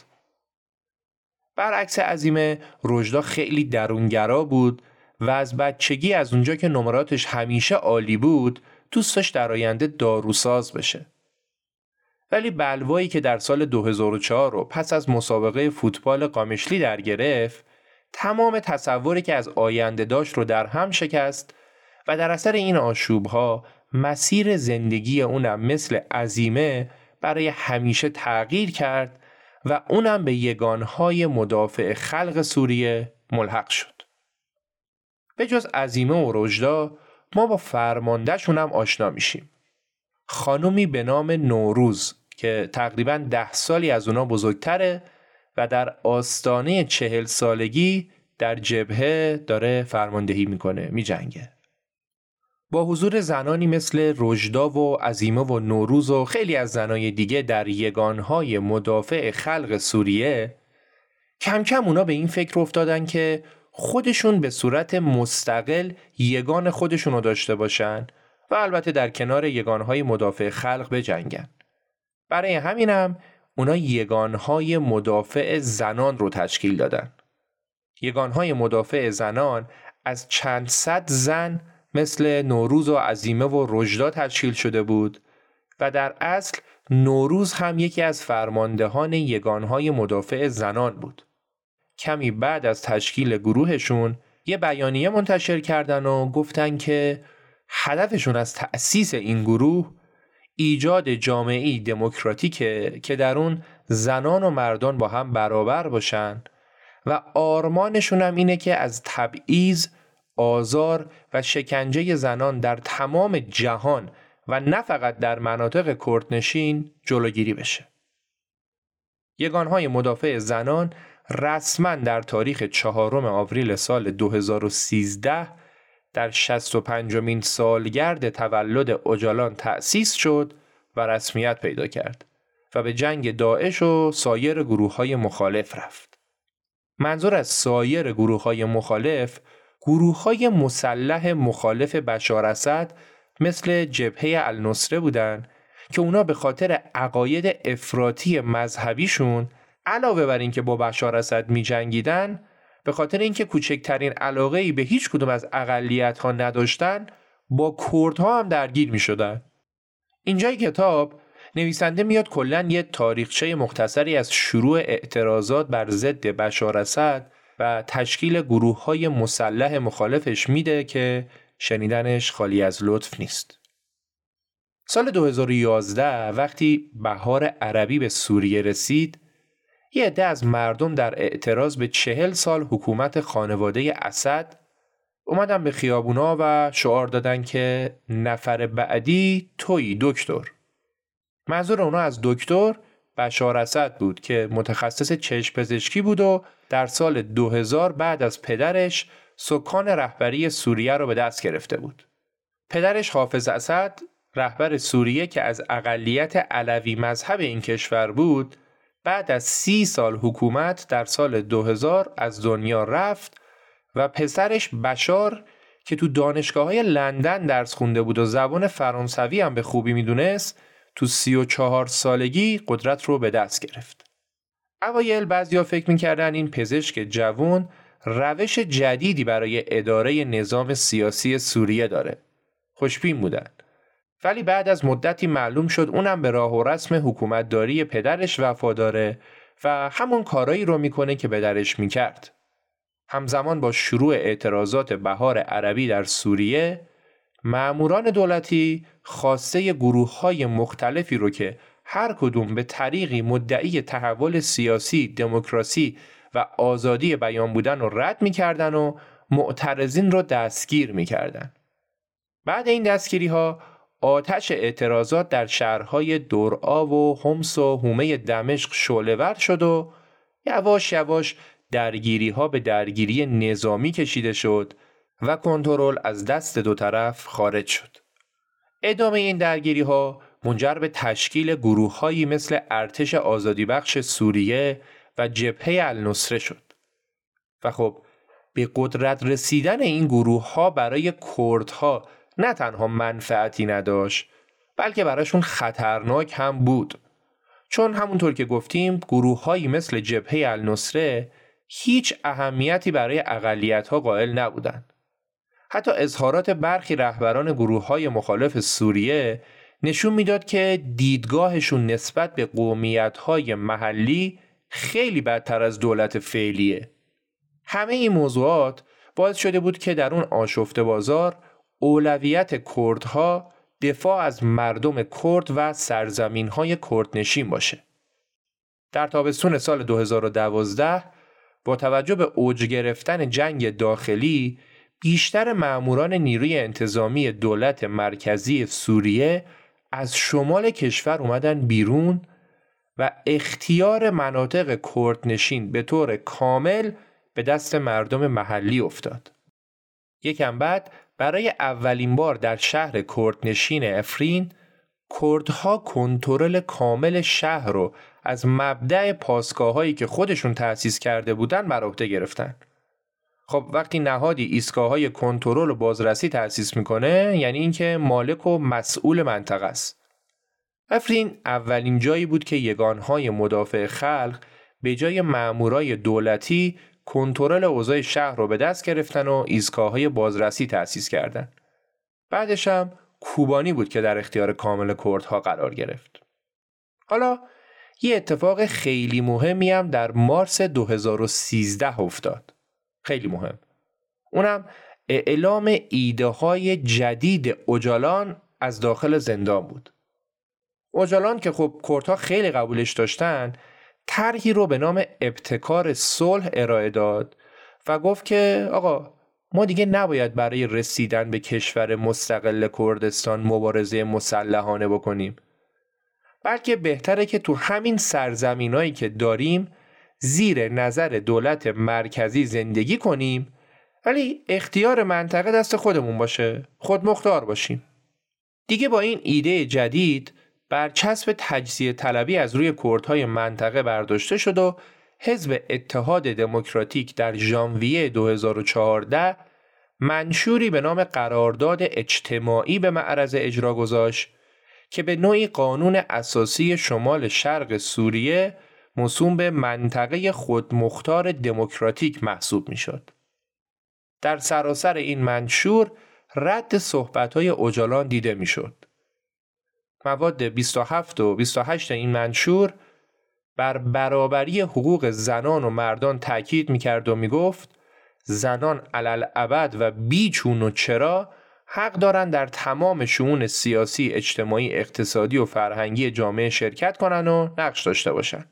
برعکس عزیمه، رژدا خیلی درونگرا بود و از بچگی از اونجا که نمراتش همیشه عالی بود دوست داشت در آینده داروساز بشه. ولی بلوایی که در سال دو هزار و چهار رو پس از مسابقه فوتبال قامشلی در گرفت تمام تصوری که از آینده داشت رو در هم شکست و در اثر این آشوب‌ها مسیر زندگی اونم مثل عزیمه برای همیشه تغییر کرد و اونم به یگانهای مدافع خلق سوریه ملحق شد. به جز عزیمه و رژدا ما با فرمانده‌شون هم آشنا میشیم. خانومی به نام نوروز که تقریباً ده سالی از اونا بزرگتره و در آستانه چهل سالگی در جبهه داره فرماندهی میکنه، میجنگه. با حضور زنانی مثل رژدا و عزیمه و نوروز و خیلی از زنای دیگه در یگانهای مدافع خلق سوریه کم کم اونا به این فکر افتادن که خودشون به صورت مستقل یگان خودشون رو داشته باشن و البته در کنار یگانهای مدافع خلق بجنگن. برای همینم اونا یگانهای مدافع زنان رو تشکیل دادن. یگانهای مدافع زنان از چند صد زن مثل نوروز و عزیمه و رژدا تشکیل شده بود و در اصل نوروز هم یکی از فرماندهان یگانهای مدافع زنان بود. کمی بعد از تشکیل گروهشون یه بیانیه منتشر کردن و گفتن که هدفشون از تأسیس این گروه ایجاد جامعه‌ای دموکراتیکه که در اون زنان و مردان با هم برابر باشن و آرمانشون هم اینه که از تبعیض، آزار و شکنجه زنان در تمام جهان و نه فقط در مناطق کردنشین جلوگیری بشه. یگانهای مدافع زنان رسما در تاریخ چهارم آوریل سال دو هزار و سیزده در شصت و پنجمین سالگرد تولد اوجالان تأسیس شد و رسمیت پیدا کرد و به جنگ داعش و سایر گروه‌های مخالف رفت. منظور از سایر گروه‌های مخالف، گروه‌های مسلح مخالف بشار اسد مثل جبهه النصره بودن که اونا به خاطر عقاید افراطی مذهبیشون علاوه بر این که با بشار اسد می جنگیدن، به خاطر اینکه کوچکترین علاقه‌ای به هیچ کدوم از اقلیت‌ها نداشتن، با کردها هم درگیر می شدن. اینجای کتاب نویسنده میاد کلاً یه تاریخچه مختصری از شروع اعتراضات بر ضد بشار اسد و تشکیل گروه‌های مسلح مخالفش میده که شنیدنش خالی از لطف نیست. سال دو هزار و یازده وقتی بهار عربی به سوریه رسید، یه عده از مردم در اعتراض به چهل سال حکومت خانواده اسد اومدن به خیابونا و شعار دادن که نفر بعدی تویی دکتر. منظور اونا از دکتر بشار اسد بود که متخصص چشم پزشکی بود و در سال دو هزار بعد از پدرش سکان رهبری سوریه رو به دست گرفته بود. پدرش حافظ اسد، رهبر سوریه که از اقلیت علوی مذهب این کشور بود، بعد از سی سال حکومت در سال دو هزار از دنیا رفت و پسرش بشار که تو دانشگاه‌های لندن درس خونده بود و زبان فرانسوی هم به خوبی میدونست، تو سی و چهار سالگی قدرت رو به دست گرفت. اوایل بعضیا فکر میکردن این پزشک جوان روش جدیدی برای اداره نظام سیاسی سوریه داره. خوشبین بودن. ولی بعد از مدتی معلوم شد اونم به راه و رسم حکومتداری پدرش وفاداره و همون کارایی رو میکنه که پدرش میکرد. همزمان با شروع اعتراضات بهار عربی در سوریه، ماموران دولتی خواسته گروه‌های مختلفی رو که هر کدوم به طریقی مدعی تحول سیاسی، دموکراسی و آزادی بیان بودن رو رد میکردن و معترضین رو دستگیر میکردن. بعد این دستگیری ها آتش اعتراضات در شهرهای درعا و حمص و حومه دمشق شعله‌ور شد و یواش یواش درگیری ها به درگیری نظامی کشیده شد و کنترل از دست دو طرف خارج شد. ادامه این درگیری ها منجر به تشکیل گروه‌هایی مثل ارتش آزادی بخش سوریه و جبهه النصره شد. و خب به قدرت رسیدن این گروه‌ها برای کردها نه تنها منفعتی نداشت، بلکه براشون خطرناک هم بود. چون همونطور که گفتیم گروه‌هایی مثل جبهه النصره هیچ اهمیتی برای اقلیت‌ها قائل نبودند. حتی اظهارات برخی رهبران گروه‌های مخالف سوریه نشون میداد که دیدگاهشون نسبت به قومیت‌های محلی خیلی بدتر از دولت فعلیه. همه این موضوعات باعث شده بود که در اون آشفته بازار اولویت کردها دفاع از مردم کرد و سرزمین‌های کردنشین باشه. در تابستون سال دو هزار و دوازده با توجه به اوج گرفتن جنگ داخلی، بیشتر ماموران نیروی انتظامی دولت مرکزی سوریه از شمال کشور اومدن بیرون و اختیار مناطق کردنشین به طور کامل به دست مردم محلی افتاد. یکم بعد برای اولین بار در شهر کردنشین افرین، کردها کنترل کامل شهر رو از مبدأ پاسگاه‌هایی که خودشون تأسیس کرده بودن بر عهده گرفتن. خب وقتی نهادی ایستگاه‌های کنترل و بازرسی تأسیس میکنه، یعنی اینکه مالک و مسئول منطقه است. افرین اولین جایی بود که یگانهای مدافع خلق به جای مامورای دولتی کنترل اوضاع شهر رو به دست گرفتن و ایستگاه‌های بازرسی تأسیس کردن. بعدش هم کوبانی بود که در اختیار کامل کردها قرار گرفت. حالا یه اتفاق خیلی مهمی هم در مارس دو هزار و سیزده افتاد. خیلی مهم. اونم اعلام ایده های جدید اوجالان از داخل زندان بود. اوجالان که خب کردها خیلی قبولش داشتن، طرحی رو به نام ابتکار صلح ارائه داد و گفت که آقا ما دیگه نباید برای رسیدن به کشور مستقل کردستان مبارزه مسلحانه بکنیم، بلکه بهتره که تو همین سرزمینایی که داریم زیر نظر دولت مرکزی زندگی کنیم، ولی اختیار منطقه دست خودمون باشه، خودمختار باشیم. دیگه با این ایده جدید برچسب تجزیه طلبی از روی کردهای منطقه برداشته شد و حزب اتحاد دموکراتیک در ژانویه دو هزار و چهارده منشوری به نام قرارداد اجتماعی به معرض اجرا گذاشت که به نوعی قانون اساسی شمال شرق سوریه موسوم به منطقه خودمختار دموکراتیک محسوب می شد. در سراسر این منشور رد صحبت‌های اوجالان دیده می شد. مواد بیست و هفت و بیست و هشت این منشور بر برابری حقوق زنان و مردان تأکید می کرد و می گفت زنان علالابد و بی چون و چرا حق دارند در تمام شئون سیاسی، اجتماعی، اقتصادی و فرهنگی جامعه شرکت کنند و نقش داشته باشند.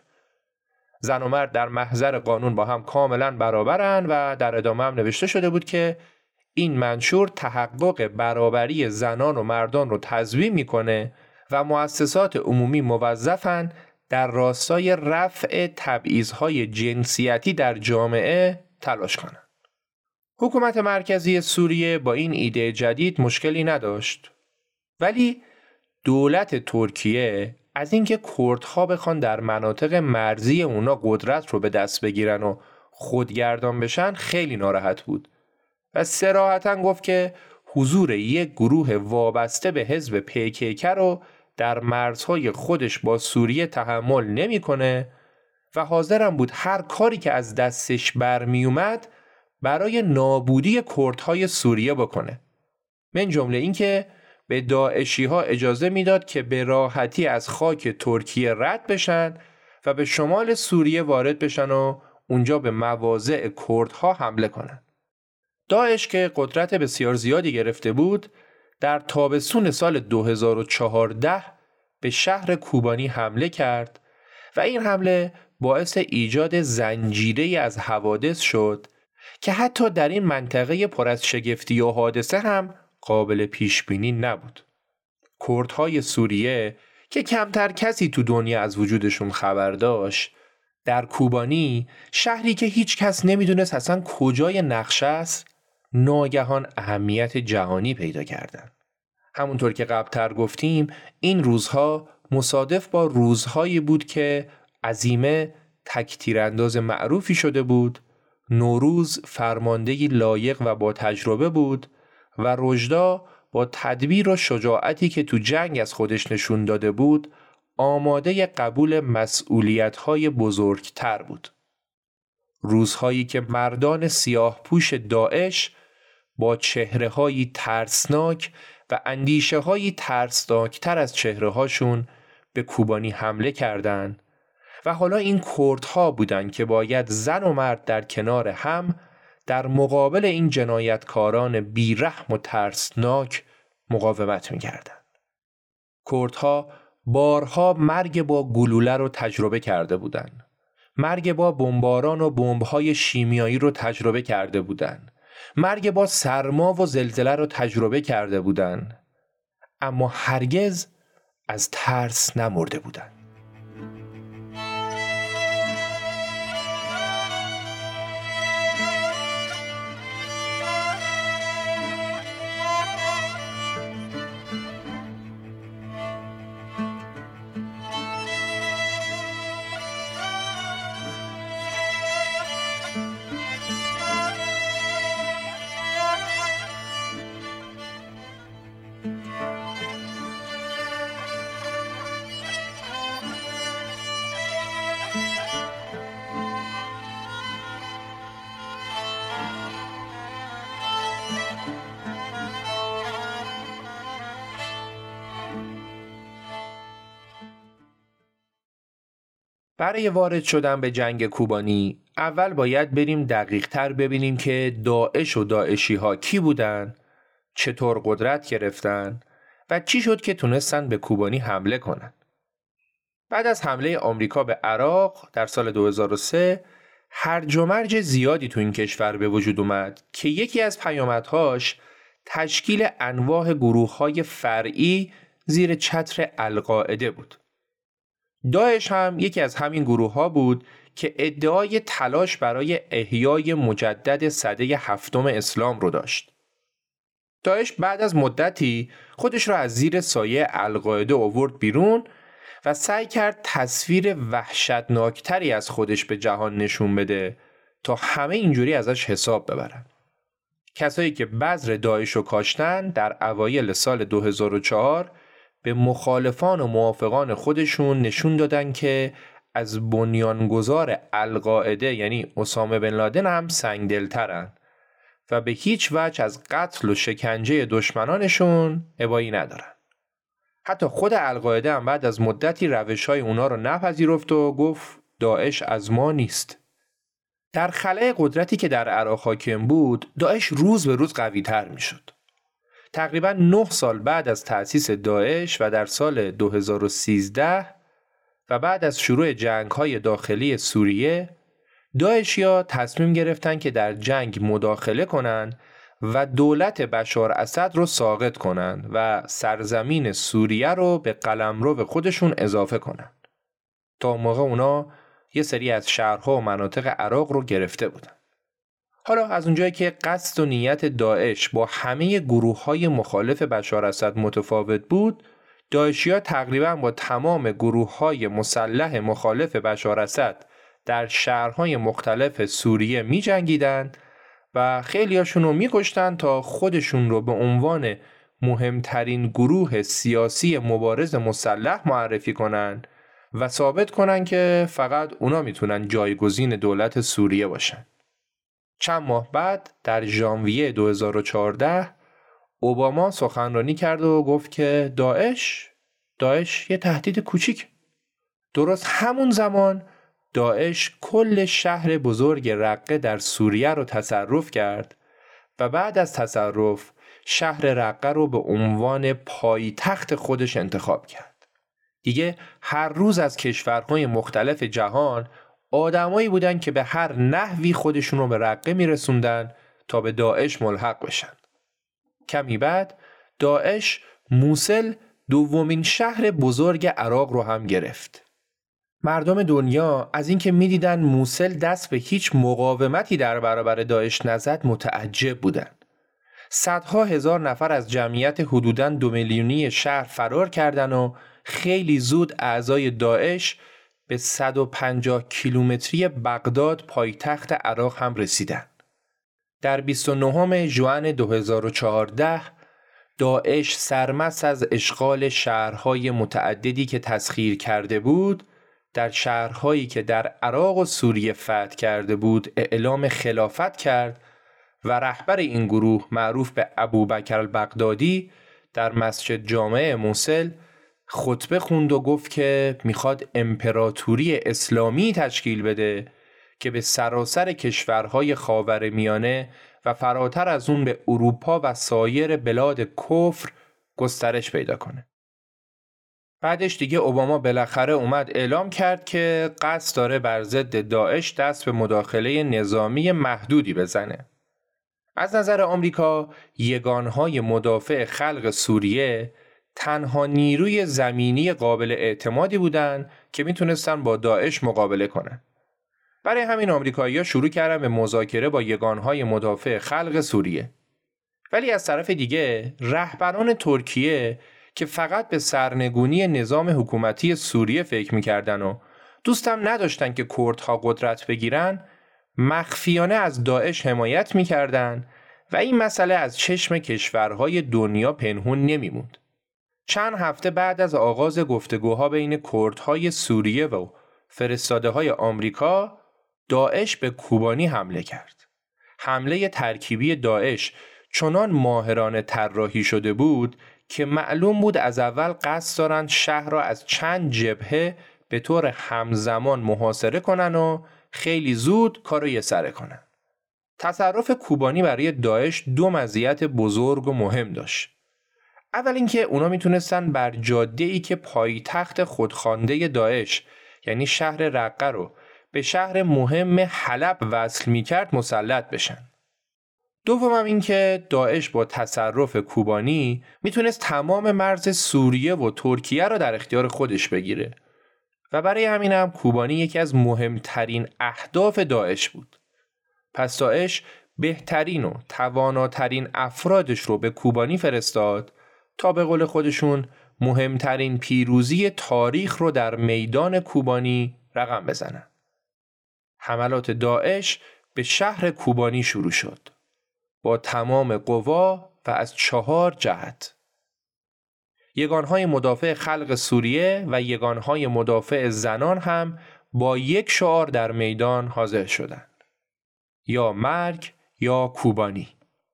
زن و مرد در محضر قانون با هم کاملا برابرند و در ادامه هم نوشته شده بود که این منشور تحقق برابری زنان و مردان رو تضمین میکنه و مؤسسات عمومی موظفن در راستای رفع تبعیض‌های جنسیتی در جامعه تلاش کنند. حکومت مرکزی سوریه با این ایده جدید مشکلی نداشت، ولی دولت ترکیه از اینکه کردها بخوان در مناطق مرزی اونا قدرت رو به دست بگیرن و خودگردان بشن خیلی ناراحت بود و صراحتاً گفت که حضور یک گروه وابسته به حزب پی کی کی رو در مرزهای خودش با سوریه تحمل نمی‌کنه و حاضرم بود هر کاری که از دستش برمی اومد برای نابودی کردهای سوریه بکنه، من جمله این که به داعشی ها اجازه میداد که به راحتی از خاک ترکیه رد بشن و به شمال سوریه وارد بشن و اونجا به مواضع کردها حمله کنن. داعش که قدرت بسیار زیادی گرفته بود در تابستون سال دو هزار و چهارده به شهر کوبانی حمله کرد و این حمله باعث ایجاد زنجیره از حوادث شد که حتی در این منطقه پر از شگفتی و حادثه هم قابل پیش بینی نبود. کردهای سوریه که کمتر کسی تو دنیا از وجودشون خبر داشت، در کوبانی، شهری که هیچ کس نمیدونست اصلا کجای نقشه است، ناگهان اهمیت جهانی پیدا کردن. همونطور که قبلتر گفتیم، این روزها مصادف با روزهایی بود که عزیمه تک تیرانداز معروفی شده بود، نوروز فرماندهی لایق و با تجربه بود و رشدا با تدبیر و شجاعتی که تو جنگ از خودش نشون داده بود آماده قبول مسئولیت‌های بزرگتر بود. روزهایی که مردان سیاه پوش داعش با چهره‌هایی ترسناک و اندیشه‌هایی ترسناکتر از چهره‌هاشون به کوبانی حمله کردند و حالا این کردها بودند که باید زن و مرد در کنار هم در مقابل این جنایتکاران بیرحم و ترسناک مقاومت می‌کردند. کردها بارها مرگ با گلوله رو تجربه کرده بودند. مرگ با بمباران و بمب‌های شیمیایی رو تجربه کرده بودند. مرگ با سرما و زلزله رو تجربه کرده بودند. اما هرگز از ترس نمرده بودند. برای وارد شدن به جنگ کوبانی اول باید بریم دقیق تر ببینیم که داعش و داعشی ها کی بودن، چطور قدرت گرفتن و چی شد که تونستن به کوبانی حمله کنن. بعد از حمله آمریکا به عراق در سال دو هزار و سه هرج و مرج زیادی تو این کشور به وجود اومد که یکی از پیامدهاش تشکیل انواع گروه‌های فرعی زیر چتر القاعده بود. داعش هم یکی از همین گروه‌ها بود که ادعای تلاش برای احیای مجدد سده هفتم اسلام رو داشت. داعش بعد از مدتی خودش رو از زیر سایه القاعده آورد بیرون و سعی کرد تصویر وحشتناکتری از خودش به جهان نشون بده تا همه اینجوری ازش حساب ببرن. کسایی که بذر داعش رو کاشتن در اوایل سال دو هزار و چهار به مخالفان و موافقان خودشون نشون دادن که از بنیانگذار القاعده یعنی اسامه بن لادن هم سنگدلترن و به هیچ وجه از قتل و شکنجه دشمنانشون ابایی ندارن. حتی خود القاعده هم بعد از مدتی روش‌های اونا رو نپذیرفت و گفت داعش از ما نیست. در خلأ قدرتی که در عراق حاکم بود، داعش روز به روز قوی‌تر می‌شد. تقریباً نه سال بعد از تأسیس داعش و در سال دو هزار و سیزده و بعد از شروع جنگ‌های داخلی سوریه، داعشیا تصمیم گرفتن که در جنگ مداخله کنن و دولت بشار اسد رو ساقط کنن و سرزمین سوریه رو به قلمرو خودشون اضافه کنن. تا اون موقع اونا یه سری از شهرها و مناطق عراق رو گرفته بودن. حالا از اونجایی که قصد و نیت داعش با همه گروه‌های مخالف بشار اسد متفاوت بود، داعشیا تقریبا با تمام گروه‌های مسلح مخالف بشار اسد در شهرهای مختلف سوریه می جنگیدن و خیلی هاشون رو می کشتن تا خودشون رو به عنوان مهمترین گروه سیاسی مبارز مسلح معرفی کنن و ثابت کنن که فقط اونا میتونن جایگزین دولت سوریه باشن. چند ماه بعد در ژانویه دو هزار و چهارده اوباما سخنرانی کرد و گفت که داعش داعش یه تهدید کوچیک. درست همون زمان داعش کل شهر بزرگ رقه در سوریه رو تصرف کرد و بعد از تصرف شهر رقه رو به عنوان پایتخت خودش انتخاب کرد. دیگه هر روز از کشورهای مختلف جهان آدمایی بودن که به هر نحوی خودشون رو به رقه میرسوندن تا به داعش ملحق بشن. کمی بعد داعش موصل دومین شهر بزرگ عراق رو هم گرفت. مردم دنیا از اینکه می‌دیدن موصل دست به هیچ مقاومتی در برابر داعش نزد متعجب بودن. صدها هزار نفر از جمعیت حدوداً دو میلیونی شهر فرار کردن و خیلی زود اعضای داعش به صد و پنجاه کیلومتری بغداد پایتخت عراق هم رسیدن. در بیست و نهم ژوئن دو هزار و چهارده داعش سرمست از اشغال شهرهای متعددی که تسخیر کرده بود، در شهرهایی که در عراق و سوریه فتح کرده بود اعلام خلافت کرد و رهبر این گروه معروف به ابوبکر البغدادی در مسجد جامع موصل خطبه خوند و گفت که میخواد امپراتوری اسلامی تشکیل بده که به سراسر کشورهای خاورمیانه و فراتر از اون به اروپا و سایر بلاد کفر گسترش پیدا کنه. بعدش دیگه اوباما بالاخره اومد اعلام کرد که قصد داره بر ضد داعش دست به مداخله نظامی محدودی بزنه. از نظر آمریکا یگانهای مدافع خلق سوریه تنها نیروی زمینی قابل اعتمادی بودن که میتونستن با داعش مقابله کنن. برای همین آمریکایی‌ها شروع کردن به مذاکره با یگانهای مدافع خلق سوریه. ولی از طرف دیگه رهبران ترکیه که فقط به سرنگونی نظام حکومتی سوریه فکر میکردن و دوستم نداشتن که کردها قدرت بگیرن، مخفیانه از داعش حمایت میکردن و این مسئله از چشم کشورهای دنیا پنهون نمیموند. چند هفته بعد از آغاز گفتگوها بین کردهای سوریه و فرستاده های آمریکا، داعش به کوبانی حمله کرد. حمله ترکیبی داعش چنان ماهرانه طراحی شده بود که معلوم بود از اول قصد دارن شهر را از چند جبهه به طور همزمان محاصره کنن و خیلی زود کارو یسره کنن. تصرف کوبانی برای داعش دو مزیت بزرگ و مهم داشت. اول اینکه اونا میتونستن بر جاده‌ای که پایتخت خودخوانده داعش یعنی شهر رقه رو به شهر مهم حلب وصل میکرد مسلط بشن. دومم این که داعش با تصرف کوبانی میتونست تمام مرز سوریه و ترکیه رو در اختیار خودش بگیره و برای همین هم کوبانی یکی از مهمترین اهداف داعش بود. پس داعش بهترین و تواناترین افرادش رو به کوبانی فرستاد تا به قول خودشون مهمترین پیروزی تاریخ رو در میدان کوبانی رقم بزنن. حملات داعش به شهر کوبانی شروع شد با تمام قوا و از چهار جهت. یگانهای مدافع خلق سوریه و یگانهای مدافع زنان هم با یک شعار در میدان حاضر شدند: یا مرگ یا کوبانی.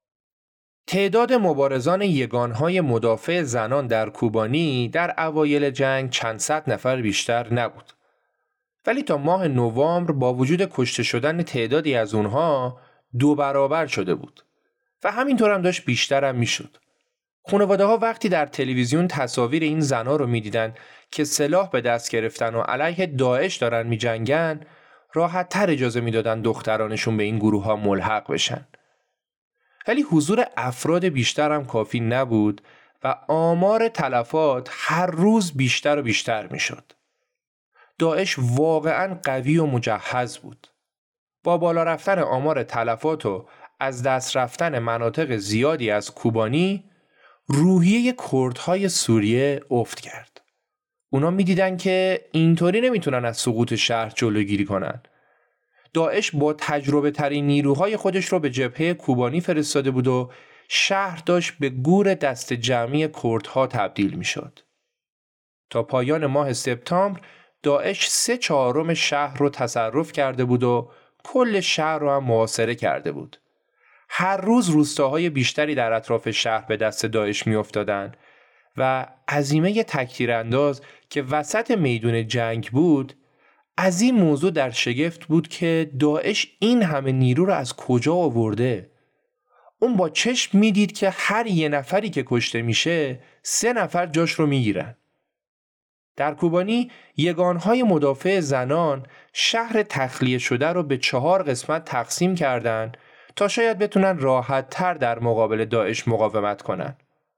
تعداد مبارزان یگانهای مدافع زنان در کوبانی در اوایل جنگ چند صد نفر بیشتر نبود. ولی تا ماه نوامبر با وجود کشته شدن تعدادی از اونها دو برابر شده بود و همینطور هم داشت بیشتر هم میشد. خانواده ها وقتی در تلویزیون تصاویر این زنها رو میدیدن که سلاح به دست گرفتن و علیه داعش دارن میجنگن، راحت تر اجازه میدادن دخترانشون به این گروه ها ملحق بشن. ولی حضور افراد بیشتر هم کافی نبود و آمار تلفات هر روز بیشتر و بیشتر میشد. داعش واقعاً قوی و مجهز بود. با بالا رفتن آمار تلفات و از دست رفتن مناطق زیادی از کوبانی، روحیه کردهای سوریه افت کرد. اونا میدیدن که اینطوری نمیتونن از سقوط شهر جلوگیری کنن. داعش با تجربه ترین نیروهای خودش رو به جبهه کوبانی فرستاده بود و شهر داشت به گور دست جمعی کردها تبدیل میشد. تا پایان ماه سپتامبر داعش سه چهارم شهر رو تصرف کرده بود و کل شهر رو هم محاصره کرده بود. هر روز روستاهای بیشتری در اطراف شهر به دست داعش می افتادن و عزیمه تکتیرانداز که وسط میدون جنگ بود از این موضوع در شگفت بود که داعش این همه نیرو رو از کجا آورده. اون با چشم می دید که هر یه نفری که کشته میشه سه نفر جاش رو می گیرن. در کوبانی یگانهای مدافع زنان شهر تخلیه شده رو به چهار قسمت تقسیم کردند تا شاید بتونن راحت تر در مقابل داعش مقاومت کنن.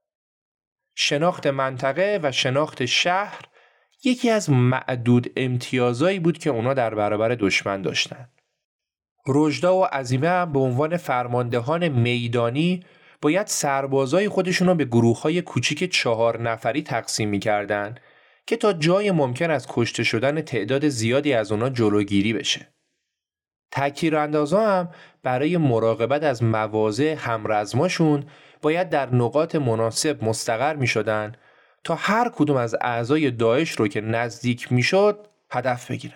شناخت منطقه و شناخت شهر یکی از معدود امتیازایی بود که اونا در برابر دشمن داشتن. رجدا و عزیمه هم به عنوان فرماندهان میدانی باید سربازای خودشون رو به گروه‌های کوچیک چهار نفری تقسیم می‌کردن که تا جای ممکن از کشته شدن تعداد زیادی از اونا جلوگیری بشه. تکتیراندازا هم برای مراقبت از مواضع همرزماشون باید در نقاط مناسب مستقر می شدن تا هر کدوم از اعضای داعش رو که نزدیک می شد هدف بگیرن.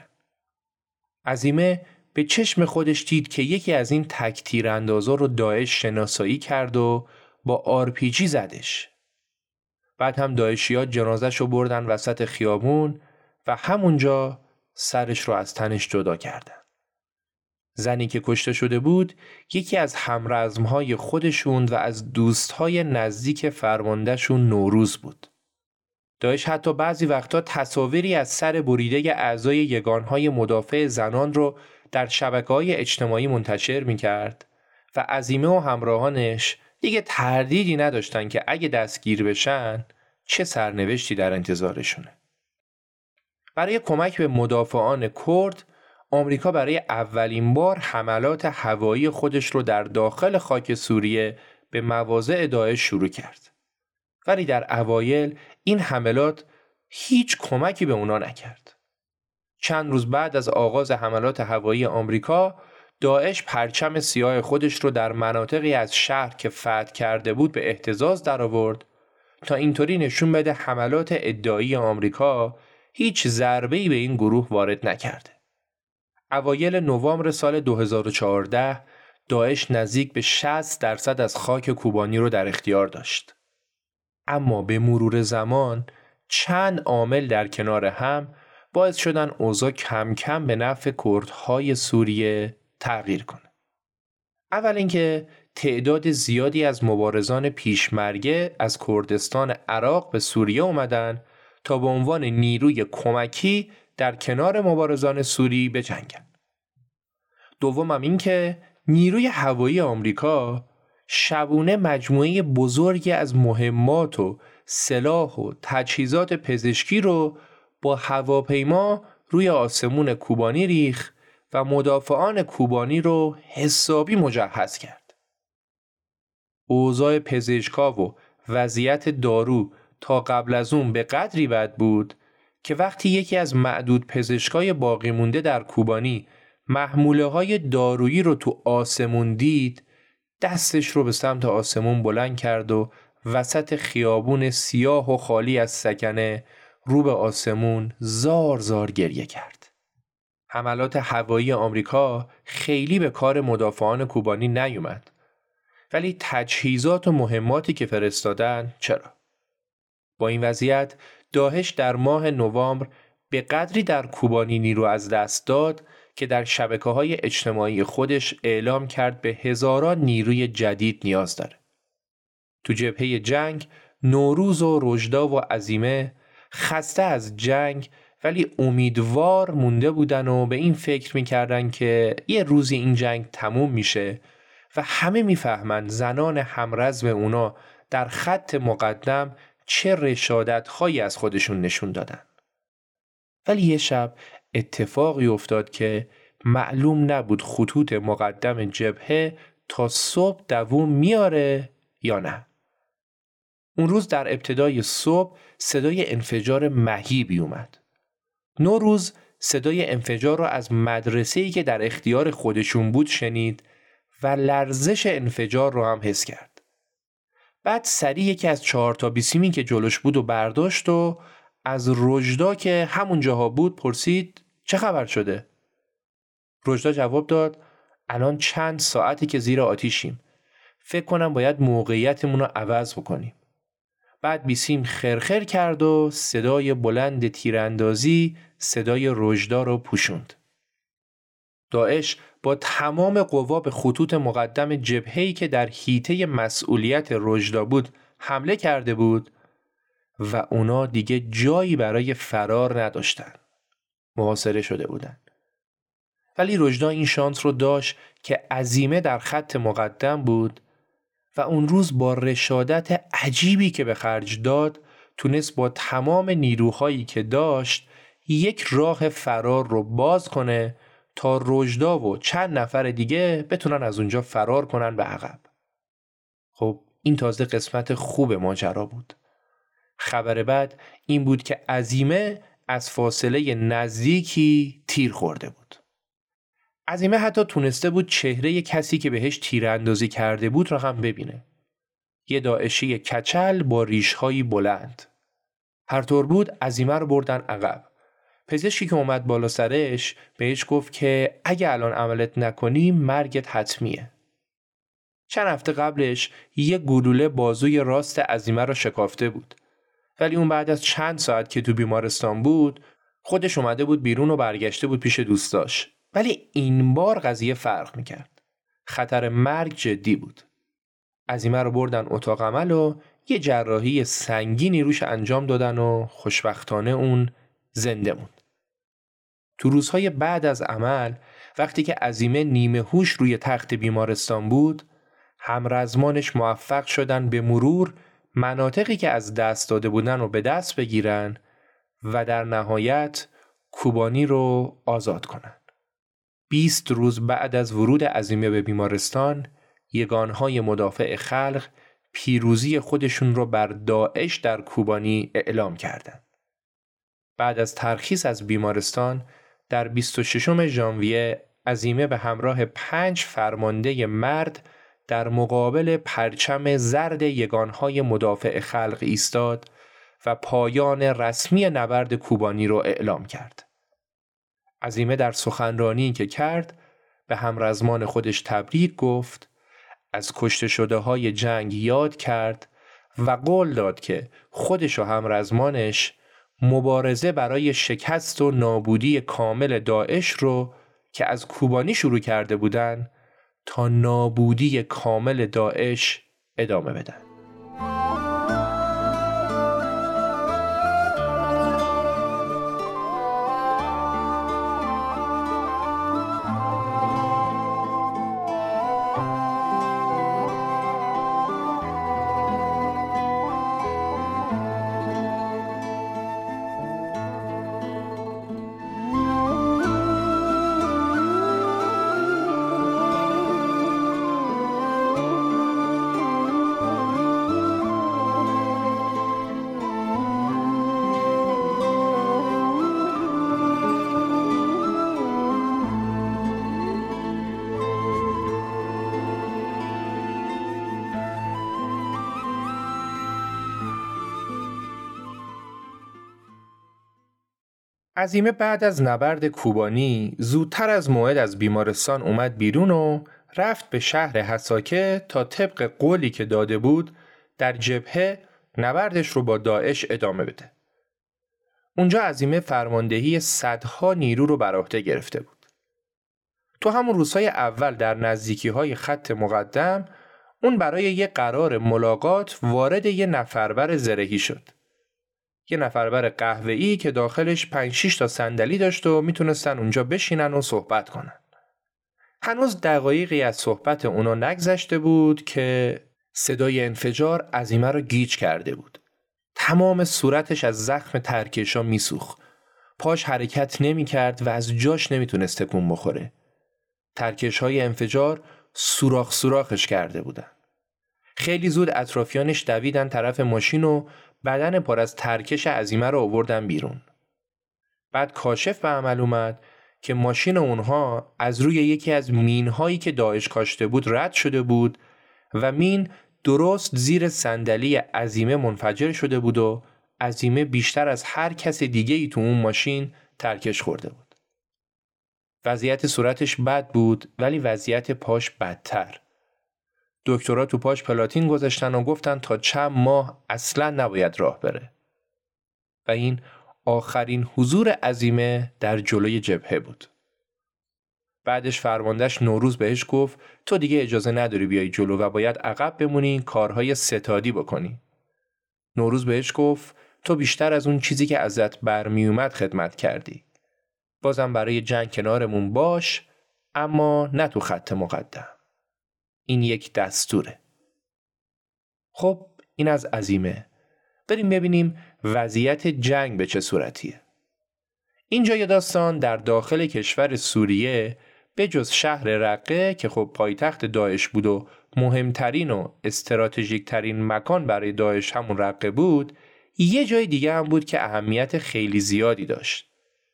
عزیمه به چشم خودش دید که یکی از این تکتیراندازا رو داعش شناسایی کرد و با آر پی جی زدش. بعد هم داعشی‌ها جنازش رو بردن وسط خیابون و همونجا سرش رو از تنش جدا کردن. زنی که کشته شده بود یکی از همرزمهای خودشون و از دوستهای نزدیک فرماندهشون نوروز بود. داعش حتی بعضی وقتا تصاویری از سر بریده اعضای یگانهای مدافع زنان رو در شبکه‌های اجتماعی منتشر می‌کرد و عزیمه و همراهانش دیگه تردیدی نداشتن که اگه دستگیر بشن چه سرنوشتی در انتظارشونه. برای کمک به مدافعان کرد، آمریکا برای اولین بار حملات هوایی خودش رو در داخل خاک سوریه به مواضع داعش شروع کرد. ولی در اوایل این حملات هیچ کمکی به اونا نکرد. چند روز بعد از آغاز حملات هوایی آمریکا، داعش پرچم سیاه خودش رو در مناطقی از شهر که فتح کرده بود به اهتزاز درآورد تا اینطوری نشون بده حملات ادعایی آمریکا هیچ ضربه‌ای به این گروه وارد نکرده. اوایل نوامبر سال دو هزار و چهارده داعش نزدیک به شصت درصد از خاک کوبانی رو در اختیار داشت. اما به مرور زمان چند عامل در کنار هم باعث شدن اوضاع کم کم به نفع کردهای سوریه تغییر کنه. اول اینکه تعداد زیادی از مبارزان پیشمرگه از کردستان عراق به سوریه اومدن تا به عنوان نیروی کمکی در کنار مبارزان سوری بجنگن. دومم این که نیروی هوایی آمریکا شبونه مجموعه بزرگی از مهمات و سلاح و تجهیزات پزشکی رو با هواپیما روی آسمون کوبانی ریخت و مدافعان کوبانی رو حسابی مجهز کرد. اوضاع پزشکا و وضعیت دارو تا قبل از اون به قدری بد بود که وقتی یکی از معدود پزشکای باقی مونده در کوبانی محموله های دارویی رو تو آسمون دید، دستش رو به سمت آسمون بلند کرد و وسط خیابون سیاه و خالی از سکنه رو به آسمون زار زار گریه کرد. حملات هوایی آمریکا خیلی به کار مدافعان کوبانی نیومد، ولی تجهیزات و مهماتی که فرستادن چرا؟ با این وضعیت داعش در ماه نوامبر به قدری در کوبانی نیرو از دست داد که در شبکه‌های اجتماعی خودش اعلام کرد به هزاران نیروی جدید نیاز داره. تو جبهه جنگ نوروز و رشدا و عزیمه خسته از جنگ ولی امیدوار مونده بودن و به این فکر میکردن که یه روزی این جنگ تموم میشه و همه میفهمن زنان همرزم اونا در خط مقدم چه رشادت‌هایی از خودشون نشون دادن. ولی یه شب اتفاقی افتاد که معلوم نبود خطوط مقدم جبهه تا صبح دووم میاره یا نه. اون روز در ابتدای صبح صدای انفجار مهیبی اومد. نوروز صدای انفجار رو از مدرسه‌ای که در اختیار خودشون بود شنید و لرزش انفجار رو هم حس کرد. بعد سریع یکی از چهار تا بیسیمی که جلوش بود و برداشت و از رجدا که همون جاها بود پرسید چه خبر شده؟ رجدا جواب داد الان چند ساعتی که زیر آتیشیم. فکر کنم باید موقعیتمون رو عوض بکنیم. بعد بیسیم خرخر کرد و صدای بلند تیراندازی صدای رجدا رو پوشوند. داعش با تمام قوا به خطوط مقدم جبهه‌ای که در حیطه مسئولیت رجدا بود حمله کرده بود و اونا دیگه جایی برای فرار نداشتن. محاصره شده بودن. ولی رجدا این شانس رو داشت که عزیمه در خط مقدم بود و اون روز با رشادت عجیبی که به خرج داد تونست با تمام نیروهایی که داشت یک راه فرار رو باز کنه تا رجدا و چند نفر دیگه بتونن از اونجا فرار کنن به عقب. خب این تازه قسمت خوب ماجرا بود. خبر بعد این بود که عزیمه از فاصله نزدیکی تیر خورده بود. عزیمه حتی تونسته بود چهره کسی که بهش تیراندازی کرده بود را هم ببینه. یه داعشی کچل با ریش‌هایی بلند. هر طور بود عزیمه رو بردن عقب. پزشکی که اومد بالا سرش بهش گفت که اگه الان عملت نکنی مرگت حتمیه. چند هفته قبلش یه گلوله بازوی راست عزیمه رو شکافته بود. ولی اون بعد از چند ساعت که تو بیمارستان بود خودش اومده بود بیرون و برگشته بود پیش دوستاش. ولی این بار قضیه فرق میکرد. خطر مرگ جدی بود. عزیمه رو بردن اتاق عمل و یه جراحی سنگینی روش انجام دادن و خوشبختانه اون زنده موند. تو روزهای بعد از عمل وقتی که عزیمه نیمه هوش روی تخت بیمارستان بود همرزمانش موفق شدن به مرور مناطقی که از دست داده بودن رو به دست بگیرن و در نهایت کوبانی رو آزاد کنن. بیست روز بعد از ورود عزیمه به بیمارستان یگانهای مدافع خلق پیروزی خودشون رو بر داعش در کوبانی اعلام کردند. بعد از ترخیص از بیمارستان در بیست و ششم ژانویه عزیمه به همراه پنج فرمانده مرد در مقابل پرچم زرد یگانهای مدافع خلق ایستاد و پایان رسمی نبرد کوبانی رو اعلام کرد. عزیمه در سخنرانی که کرد به همرزمان خودش تبریک گفت، از کشته شده های جنگ یاد کرد و قول داد که خودش و همرزمانش مبارزه برای شکست و نابودی کامل داعش رو که از کوبانی شروع کرده بودن تا نابودی کامل داعش ادامه بدن. عزیمه بعد از نبرد کوبانی زودتر از موعد از بیمارستان اومد بیرون و رفت به شهر حساکه تا طبق قولی که داده بود در جبهه نبردش رو با داعش ادامه بده. اونجا عزیمه فرماندهی صدها نیرو رو بر عهده گرفته بود. تو همون روزهای اول در نزدیکی‌های خط مقدم اون برای یه قرار ملاقات وارد یه نفربر زرهی شد. یه نفربر قهوه‌ای که داخلش پنج شش تا صندلی داشت و میتونستن اونجا بشینن و صحبت کنن. هنوز دقایقی از صحبت اونا نگذشته بود که صدای انفجار عزیمه رو گیج کرده بود. تمام صورتش از زخم ترکشا میسوخت. پاش حرکت نمی کرد و از جاش نمیتونست تکون بخوره. ترکش‌های انفجار سوراخ سوراخش کرده بودن. خیلی زود اطرافیانش دویدن طرف ماشین و بدن پر از ترکش عزیمه رو آوردن بیرون. بعد کاشف به عمل اومد که ماشین اونها از روی یکی از مین‌هایی که داعش کاشته بود رد شده بود و مین درست زیر صندلی عزیمه منفجر شده بود و عزیمه بیشتر از هر کس دیگه‌ای تو اون ماشین ترکش خورده بود. وضعیت صورتش بد بود ولی وضعیت پاش بدتر. دکترها تو پاش پلاتین گذاشتن و گفتن تا چند ماه اصلاً نباید راه بره. و این آخرین حضور عزیمه در جلوی جبهه بود. بعدش فرماندهش نوروز بهش گفت تو دیگه اجازه نداری بیای جلو و باید عقب بمونی کارهای ستادی بکنی. نوروز بهش گفت تو بیشتر از اون چیزی که ازت برمی اومد خدمت کردی. بازم برای جنگ کنارمون باش اما نه تو خط مقدم. این یک دستوره. خب این از عزیمه. بریم ببینیم وضعیت جنگ به چه صورتیه. اینجای داستان در داخل کشور سوریه به جز شهر رقه که خب پایتخت داعش بود و مهمترین و استراتژیک ترین مکان برای داعش همون رقه بود، یه جای دیگه هم بود که اهمیت خیلی زیادی داشت.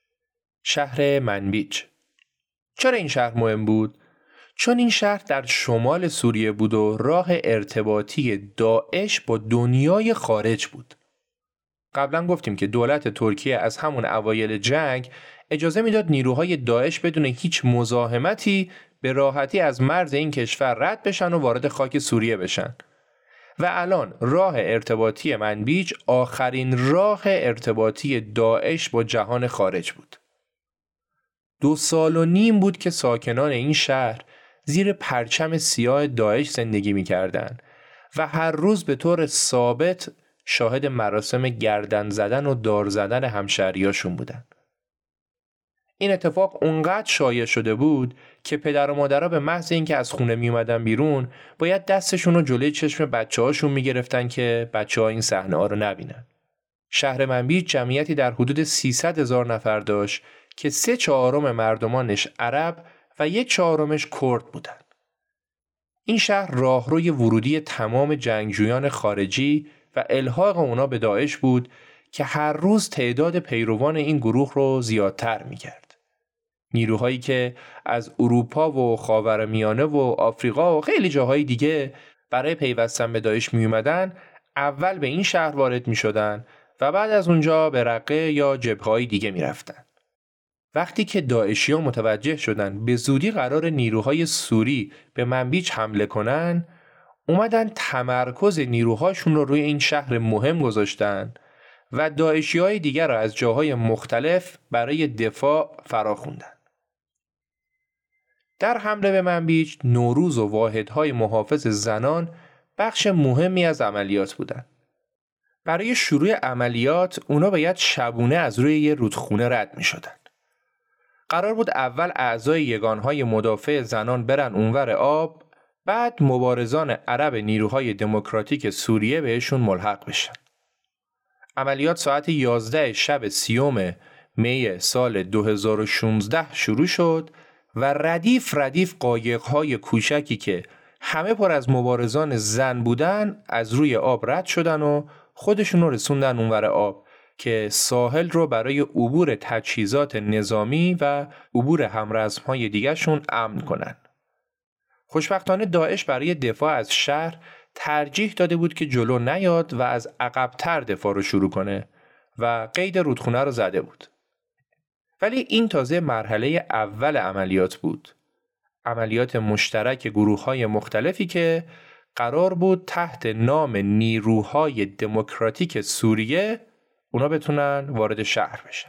شهر منبیج. چرا این شهر مهم بود؟ چون این شهر در شمال سوریه بود و راه ارتباطی داعش با دنیای خارج بود. قبلا گفتیم که دولت ترکیه از همون اوایل جنگ اجازه میداد نیروهای داعش بدون هیچ مزاحمتی به راحتی از مرز این کشور رد بشن و وارد خاک سوریه بشن. و الان راه ارتباطی منبیج آخرین راه ارتباطی داعش با جهان خارج بود. دو سال و نیم بود که ساکنان این شهر زیر پرچم سیاه داعش زندگی می‌کردن و هر روز به طور ثابت شاهد مراسم گردن زدن و دار زدن همشهریاشون بودن. این اتفاق اونقدر شایع شده بود که پدر و مادرها به محض اینکه از خونه می اومدن بیرون باید دستشون رو جلوی چشم بچه‌هاشون می‌گرفتن که بچه‌ها این صحنه‌ها رو نبینن. شهر منبیج جمعیتی در حدود سیصد هزار نفر داشت که سه چهارم مردمانش عرب و یک چهارمش کرد بودن. این شهر راهروی ورودی تمام جنگجویان خارجی و الحاق اونا به داعش بود که هر روز تعداد پیروان این گروه رو زیادتر می‌کرد. نیروهایی که از اروپا و خاورمیانه و آفریقا و خیلی جاهای دیگه برای پیوستن به داعش می اومدن، اول به این شهر وارد می شدن و بعد از اونجا به رقه یا جبهه‌های دیگه می رفتن. وقتی که داعشی‌ها متوجه شدن به زودی قرار نیروهای سوری به منبیج حمله کنن، اومدن تمرکز نیروهاشون رو روی این شهر مهم گذاشتن و داعشی‌های دیگر را از جاهای مختلف برای دفاع فراخوندن. در حمله به منبیج، نوروز و واحدهای محافظ زنان بخش مهمی از عملیات بودند. برای شروع عملیات اونا باید شبونه از روی یه رودخونه رد می شدن. قرار بود اول اعضای یگانهای مدافع زنان برن اونور آب، بعد مبارزان عرب نیروهای دموکراتیک سوریه بهشون ملحق بشن. عملیات ساعت یازده شب سیوم می سال دو هزار و شانزده شروع شد و ردیف ردیف قایق‌های کوچکی که همه پر از مبارزان زن بودن از روی آب رد شدن و خودشون رو رسوندن اونور آب که ساحل رو برای عبور تجهیزات نظامی و عبور همرزم‌های دیگرشون امن کنن. خوشبختانه داعش برای دفاع از شهر ترجیح داده بود که جلو نیاد و از عقب‌تر دفاع رو شروع کنه و قید رودخونه رو زده بود. ولی این تازه مرحله اول عملیات بود. عملیات مشترک گروه‌های مختلفی که قرار بود تحت نام نیروهای دموکراتیک سوریه اونا بتونن وارد شهر بشن.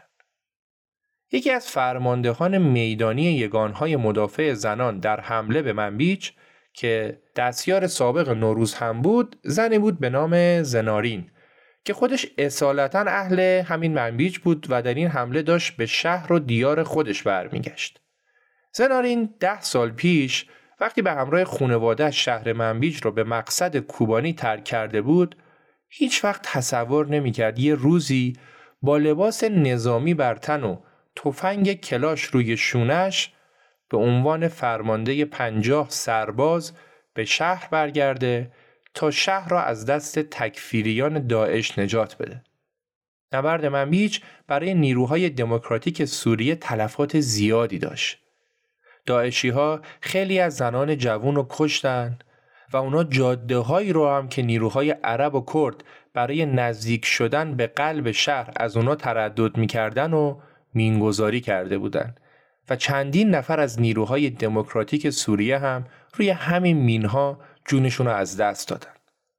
یکی از فرماندهان میدانی یگانهای مدافع زنان در حمله به منبیج که دستیار سابق نوروز هم بود، زنی بود به نام زنارین که خودش اصالتاً اهل همین منبیج بود و در این حمله داشت به شهر و دیار خودش برمیگشت. زنارین ده سال پیش وقتی به همراه خانواده شهر منبیج رو به مقصد کوبانی ترک کرده بود، هیچ وقت تصور نمی‌کرد یه روزی با لباس نظامی بر تن و تفنگ کلاش روی شونش به عنوان فرمانده پنجاه سرباز به شهر برگرده تا شهر را از دست تکفیریان داعش نجات بده. نبرد منبیج برای نیروهای دموکراتیک سوریه تلفات زیادی داشت. داعشی‌ها خیلی از زنان جوان رو کشتن و اونا جاده‌هایی رو هم که نیروهای عرب و کرد برای نزدیک شدن به قلب شهر از اونا تردد می‌کردن و مینگذاری کرده بودند و چندین نفر از نیروهای دموکراتیک سوریه هم روی همین مینها جونشون رو از دست دادن.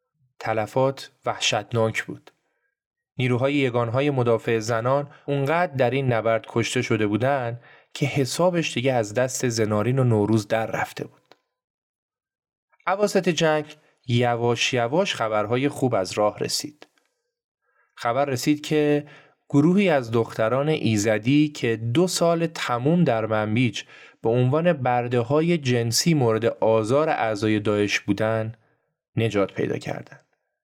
تلفات وحشتناک بود. نیروهای یگانهای مدافع زنان اونقدر در این نبرد کشته شده بودن که حسابش دیگه از دست زنارین و نوروز در رفته بود. اواسط جنگ یواش یواش خبرهای خوب از راه رسید. خبر رسید که گروهی از دختران ایزدی که دو سال تموم در منبیج به عنوان برده‌های جنسی مورد آزار اعضای داعش بودن نجات پیدا کردند.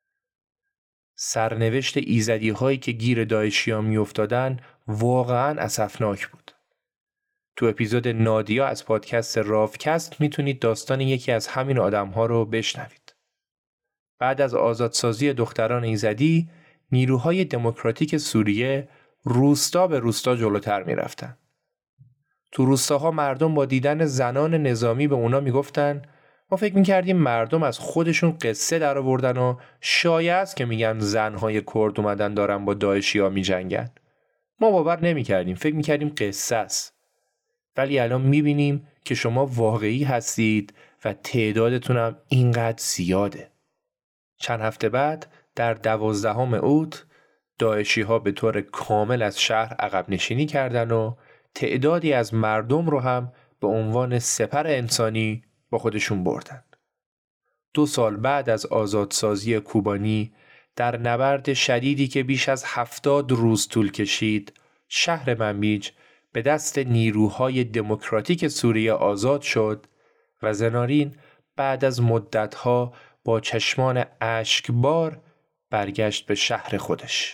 سرنوشت ایزدی هایی که گیر داعشیان می افتادن واقعاً اسفناک بود. تو اپیزود نادیا از پادکست رافکست میتونید داستان یکی از همین آدم ها رو بشنوید. بعد از آزادسازی دختران ایزدی، نیروهای دموکراتیک سوریه روستا به روستا جلوتر می رفتن. تو روستاها مردم با دیدن زنان نظامی به اونا می گفتن ما فکر می کردیم مردم از خودشون قصه در آوردن و شایعه است که میگن زنهای کرد اومدن دارن با داعشی‌ها می جنگن. ما باور نمی کردیم، فکر می کردیم قصه است. ولی الان می بینیم که شما واقعی هستید و تعدادتونم اینقدر زیاده. چند هفته بعد در دوازدهم اوت داعشی‌ها به طور کامل از شهر عقب نشینی کردن و تعدادی از مردم رو هم به عنوان سپر انسانی با خودشون بردن. دو سال بعد از آزادسازی کوبانی در نبرد شدیدی که بیش از هفتاد روز طول کشید، شهر منبیج به دست نیروهای دموکراتیک سوریه آزاد شد و زنارین بعد از مدتها با چشمان اشکبار برگشت به شهر خودش.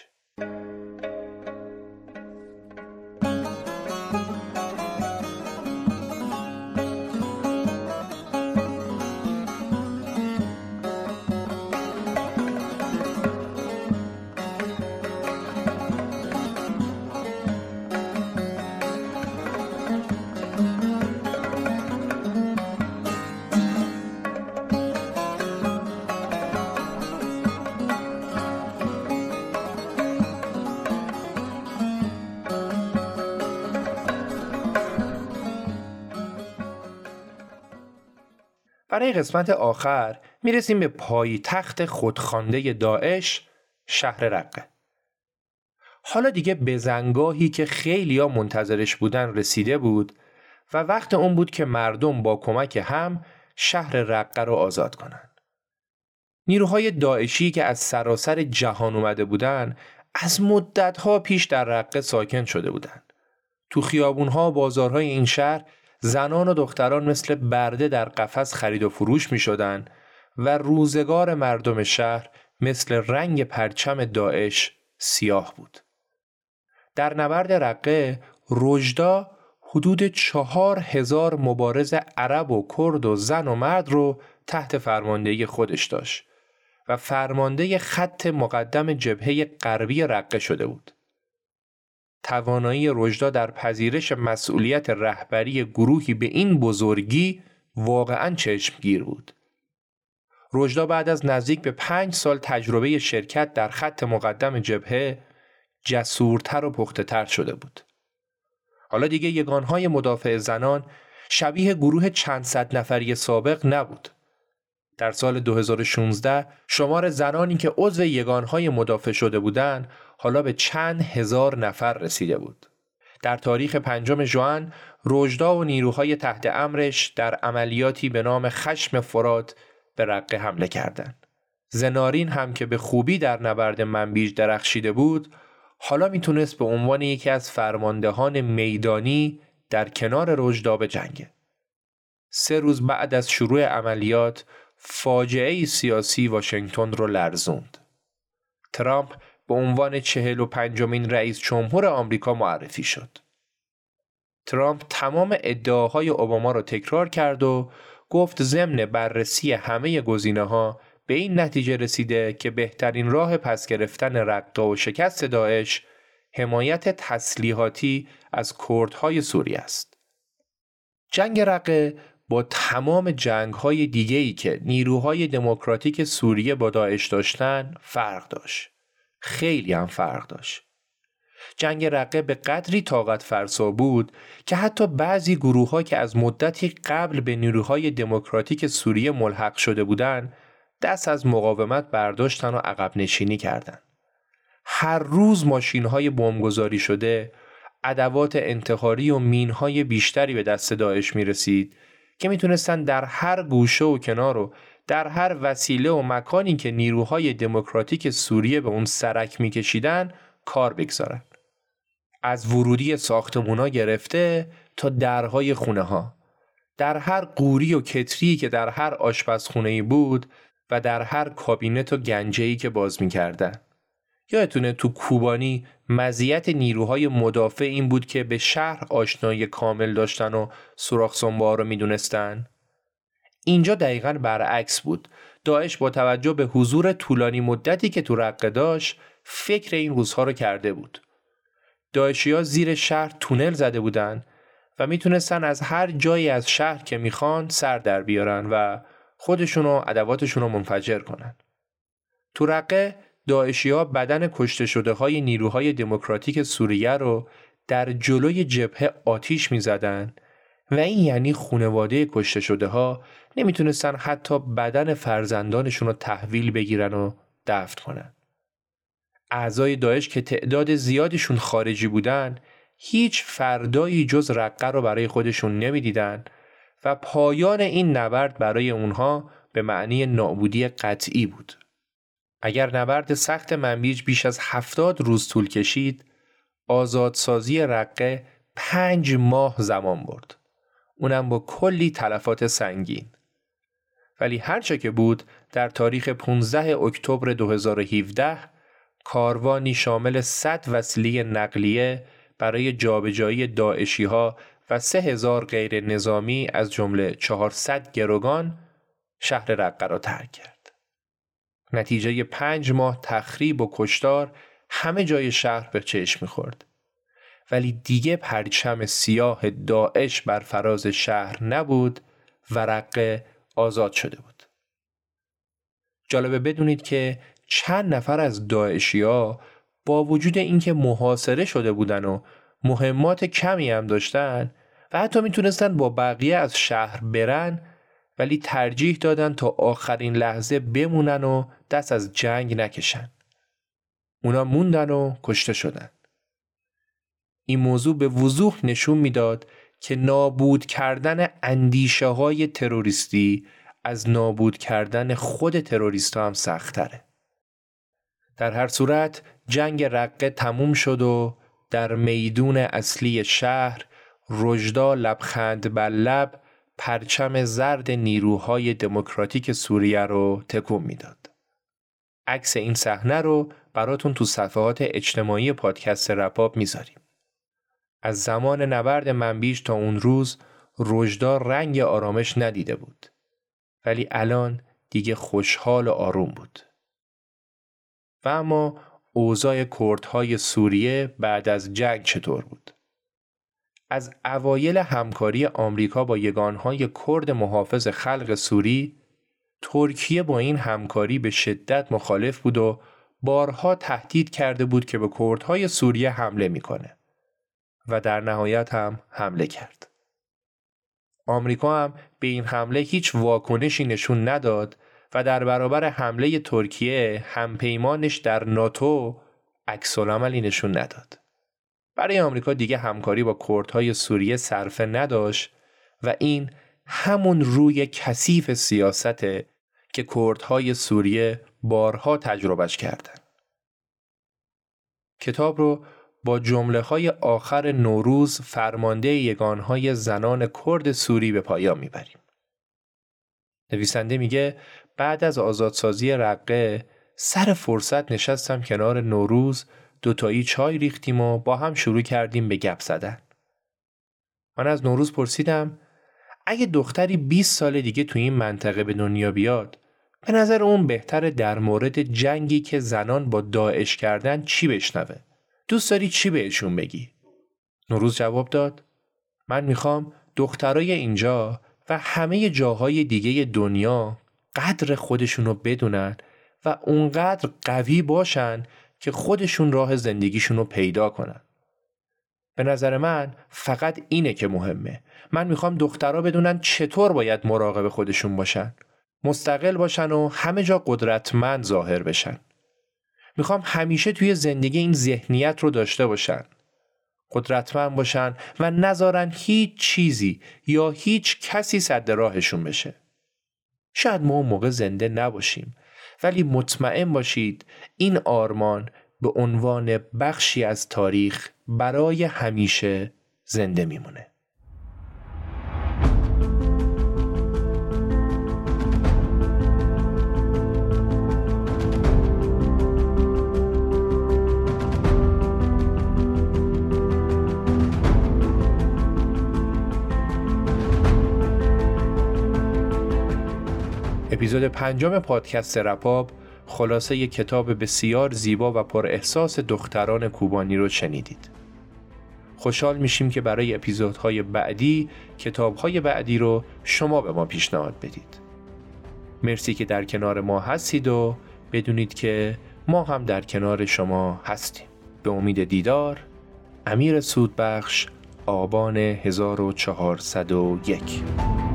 برای قسمت آخر میرسیم به پایتخت خودخوانده داعش، شهر رقه. حالا دیگه بزنگاهی که خیلیا منتظرش بودن رسیده بود و وقت اون بود که مردم با کمک هم شهر رقه رو آزاد کنن. نیروهای داعشی که از سراسر جهان اومده بودن از مدتها پیش در رقه ساکن شده بودن. تو خیابونها و بازارهای این شهر زنان و دختران مثل برده در قفس خرید و فروش می شدن و روزگار مردم شهر مثل رنگ پرچم داعش سیاه بود. در نبرد رقه رجدا حدود چهار هزار مبارز عرب و کرد و زن و مرد رو تحت فرماندهی خودش داشت و فرمانده خط مقدم جبهه غربی رقه شده بود. توانایی رجدا در پذیرش مسئولیت رهبری گروهی به این بزرگی واقعاً چشمگیر بود. رجدا بعد از نزدیک به پنج سال تجربه شرکت در خط مقدم جبهه جسورتر و پخته‌تر شده بود. حالا دیگه یگانهای مدافع زنان شبیه گروه چند صد نفری سابق نبود. در سال دو هزار و شانزده شمار زنانی که عضو یگانهای مدافع شده بودند حالا به چند هزار نفر رسیده بود. در تاریخ پنجم ژوئن رجدا و نیروهای تحت امرش در عملیاتی به نام خشم فرات به رقه حمله کردند. زنارین هم که به خوبی در نبرد منبیج درخشیده بود، حالا میتونست به عنوان یکی از فرماندهان میدانی در کنار رجدا بجنگه. سه روز بعد از شروع عملیات فاجعه سیاسی واشنگتن رو لرزوند. ترامپ به عنوان چهل و پنجمین رئیس جمهور آمریکا معرفی شد. ترامپ تمام ادعاهای اوباما رو تکرار کرد و گفت ضمن بررسی همه گزینه‌ها به این نتیجه رسیده که بهترین راه پس گرفتن رقه و شکست داعش حمایت تسلیحاتی از کردهای سوریه است. جنگ رقه با تمام جنگ‌های دیگه‌ای که نیروهای دموکراتیک سوریه با داعش داشتن فرق داشت. خیلی هم فرق داشت. جنگ رقه به قدری طاقت فرسا بود که حتی بعضی گروه‌ها که از مدتی قبل به نیروهای دموکراتیک سوریه ملحق شده بودند، دست از مقاومت برداشتن و عقب نشینی کردند. هر روز ماشین‌های بمبگذاری شده، ادوات انتحاری و مین‌های بیشتری به دست داعش می‌رسید که میتونستن در هر گوشه و کنار و در هر وسیله و مکانی که نیروهای دموکراتیک سوریه به اون سرک میکشیدن کار بگذارن. از ورودی ساختمونا گرفته تا درهای خونه ها. در هر قوری و کتری که در هر آشپزخونه‌ای بود و در هر کابینت و گنجه‌ای که باز میکردن. یادتونه تو کوبانی مزیت نیروهای مدافع این بود که به شهر آشنایی کامل داشتن و سوراخ سنبه‌ها رو میدونستن؟ اینجا دقیقاً برعکس بود. داعش با توجه به حضور طولانی مدتی که تو رقه داشت فکر این روزها رو کرده بود. داعشی‌ها زیر شهر تونل زده بودن و میتونستن از هر جایی از شهر که میخوان سر در بیارن و خودشون و ادواتشون رو منفجر کنن. تو رقه داعشی‌ها بدن کشته شده های نیروهای دموکراتیک سوریه رو در جلوی جبهه آتیش می‌زدن و این یعنی خانواده کشته شده ها نمیتونستن حتی بدن فرزندانشون رو تحویل بگیرن و دفن کنن. اعضای داعش که تعداد زیادشون خارجی بودن هیچ فردایی جز رقه رو برای خودشون نمیدیدن و پایان این نبرد برای اونها به معنی نابودی قطعی بود. اگر نبرد سخت منبیج بیش از هفتاد روز طول کشید، آزادسازی رقه پنج ماه زمان برد. اونم با کلی تلفات سنگین. ولی هرچه که بود در تاریخ پانزده اکتبر دو هزار و هفده کاروانی شامل صد وسیله نقلیه برای جابجایی داعشی‌ها و سه هزار غیر نظامی از جمله چهارصد گروگان شهر رقه را ترک کرد. نتیجه پنج ماه تخریب و کشتار همه جای شهر به چشم می‌خورد. ولی دیگه پرچم سیاه داعش بر فراز شهر نبود و رقه آزاد شده بود. جالبه بدونید که چند نفر از داعشی‌ها با وجود اینکه محاصره شده بودن و مهمات کمی هم داشتن و حتی میتونستن با بقیه از شهر برن، ولی ترجیح دادن تا آخرین لحظه بمونن و دست از جنگ نکشن. اونا موندن و کشته شدن. این موضوع به وضوح نشون میداد که نابود کردن اندیشه های تروریستی از نابود کردن خود تروریست هم سخت‌تره. در هر صورت جنگ رقه تموم شد و در میدون اصلی شهر رجدا لبخند بر لب پرچم زرد نیروهای دموکراتیک سوریه رو تکون میداد. عکس این صحنه رو براتون تو صفحات اجتماعی پادکست رپاب میذاریم. از زمان نبرد منبیج تا اون روز رجدا رنگ آرامش ندیده بود. ولی الان دیگه خوشحال و آروم بود. و اما اوضاع کردهای سوریه بعد از جنگ چطور بود؟ از اوایل همکاری آمریکا با یگانهای کرد محافظ خلق سوری، ترکیه با این همکاری به شدت مخالف بود و بارها تهدید کرده بود که به کردهای سوریه حمله میکنه و در نهایت هم حمله کرد. آمریکا هم به این حمله هیچ واکنشی نشون نداد و در برابر حمله ترکیه همپیمانش در ناتو عکس‌العملی نشون نداد. برای آمریکا دیگه همکاری با کردهای سوریه صرفه نداشت و این همون روی کثیف سیاسته که کردهای سوریه بارها تجربهش کردن. کتاب رو با جمله‌های آخر نوروز فرمانده یگانهای زنان کرد سوری به پایان میبریم. نویسنده میگه بعد از آزادسازی رقه سر فرصت نشستم کنار نوروز، دوتایی چای ریختیم و با هم شروع کردیم به گپ زدن. من از نوروز پرسیدم اگه دختری بیست سال دیگه تو این منطقه به دنیا بیاد، به نظر اون بهتره در مورد جنگی که زنان با داعش کردن چی بشنوه؟ دوست داری چی بهشون بگی؟ نوروز جواب داد من میخوام دخترای اینجا و همه جاهای دیگه دنیا قدر خودشونو بدونن و اونقدر قوی باشن که خودشون راه زندگیشونو پیدا کنن. به نظر من فقط اینه که مهمه. من میخوام دخترها بدونن چطور باید مراقب خودشون باشن، مستقل باشن و همه جا قدرتمند ظاهر بشن. میخوام همیشه توی زندگی این ذهنیت رو داشته باشن، قدرتمند باشن و نذارن هیچ چیزی یا هیچ کسی سد راهشون بشه. شاید ما اون موقع زنده نباشیم، ولی مطمئن باشید این آرمان به عنوان بخشی از تاریخ برای همیشه زنده میمونه. اپیزود پنجم پادکست رپاب خلاصه یک کتاب بسیار زیبا و پر احساس دختران کوبانی رو شنیدید. خوشحال میشیم که برای اپیزودهای بعدی کتابهای بعدی رو شما به ما پیشنهاد بدید. مرسی که در کنار ما هستید و بدونید که ما هم در کنار شما هستیم. به امید دیدار. امیر سودبخش، آبان هزار و چهارصد و یک.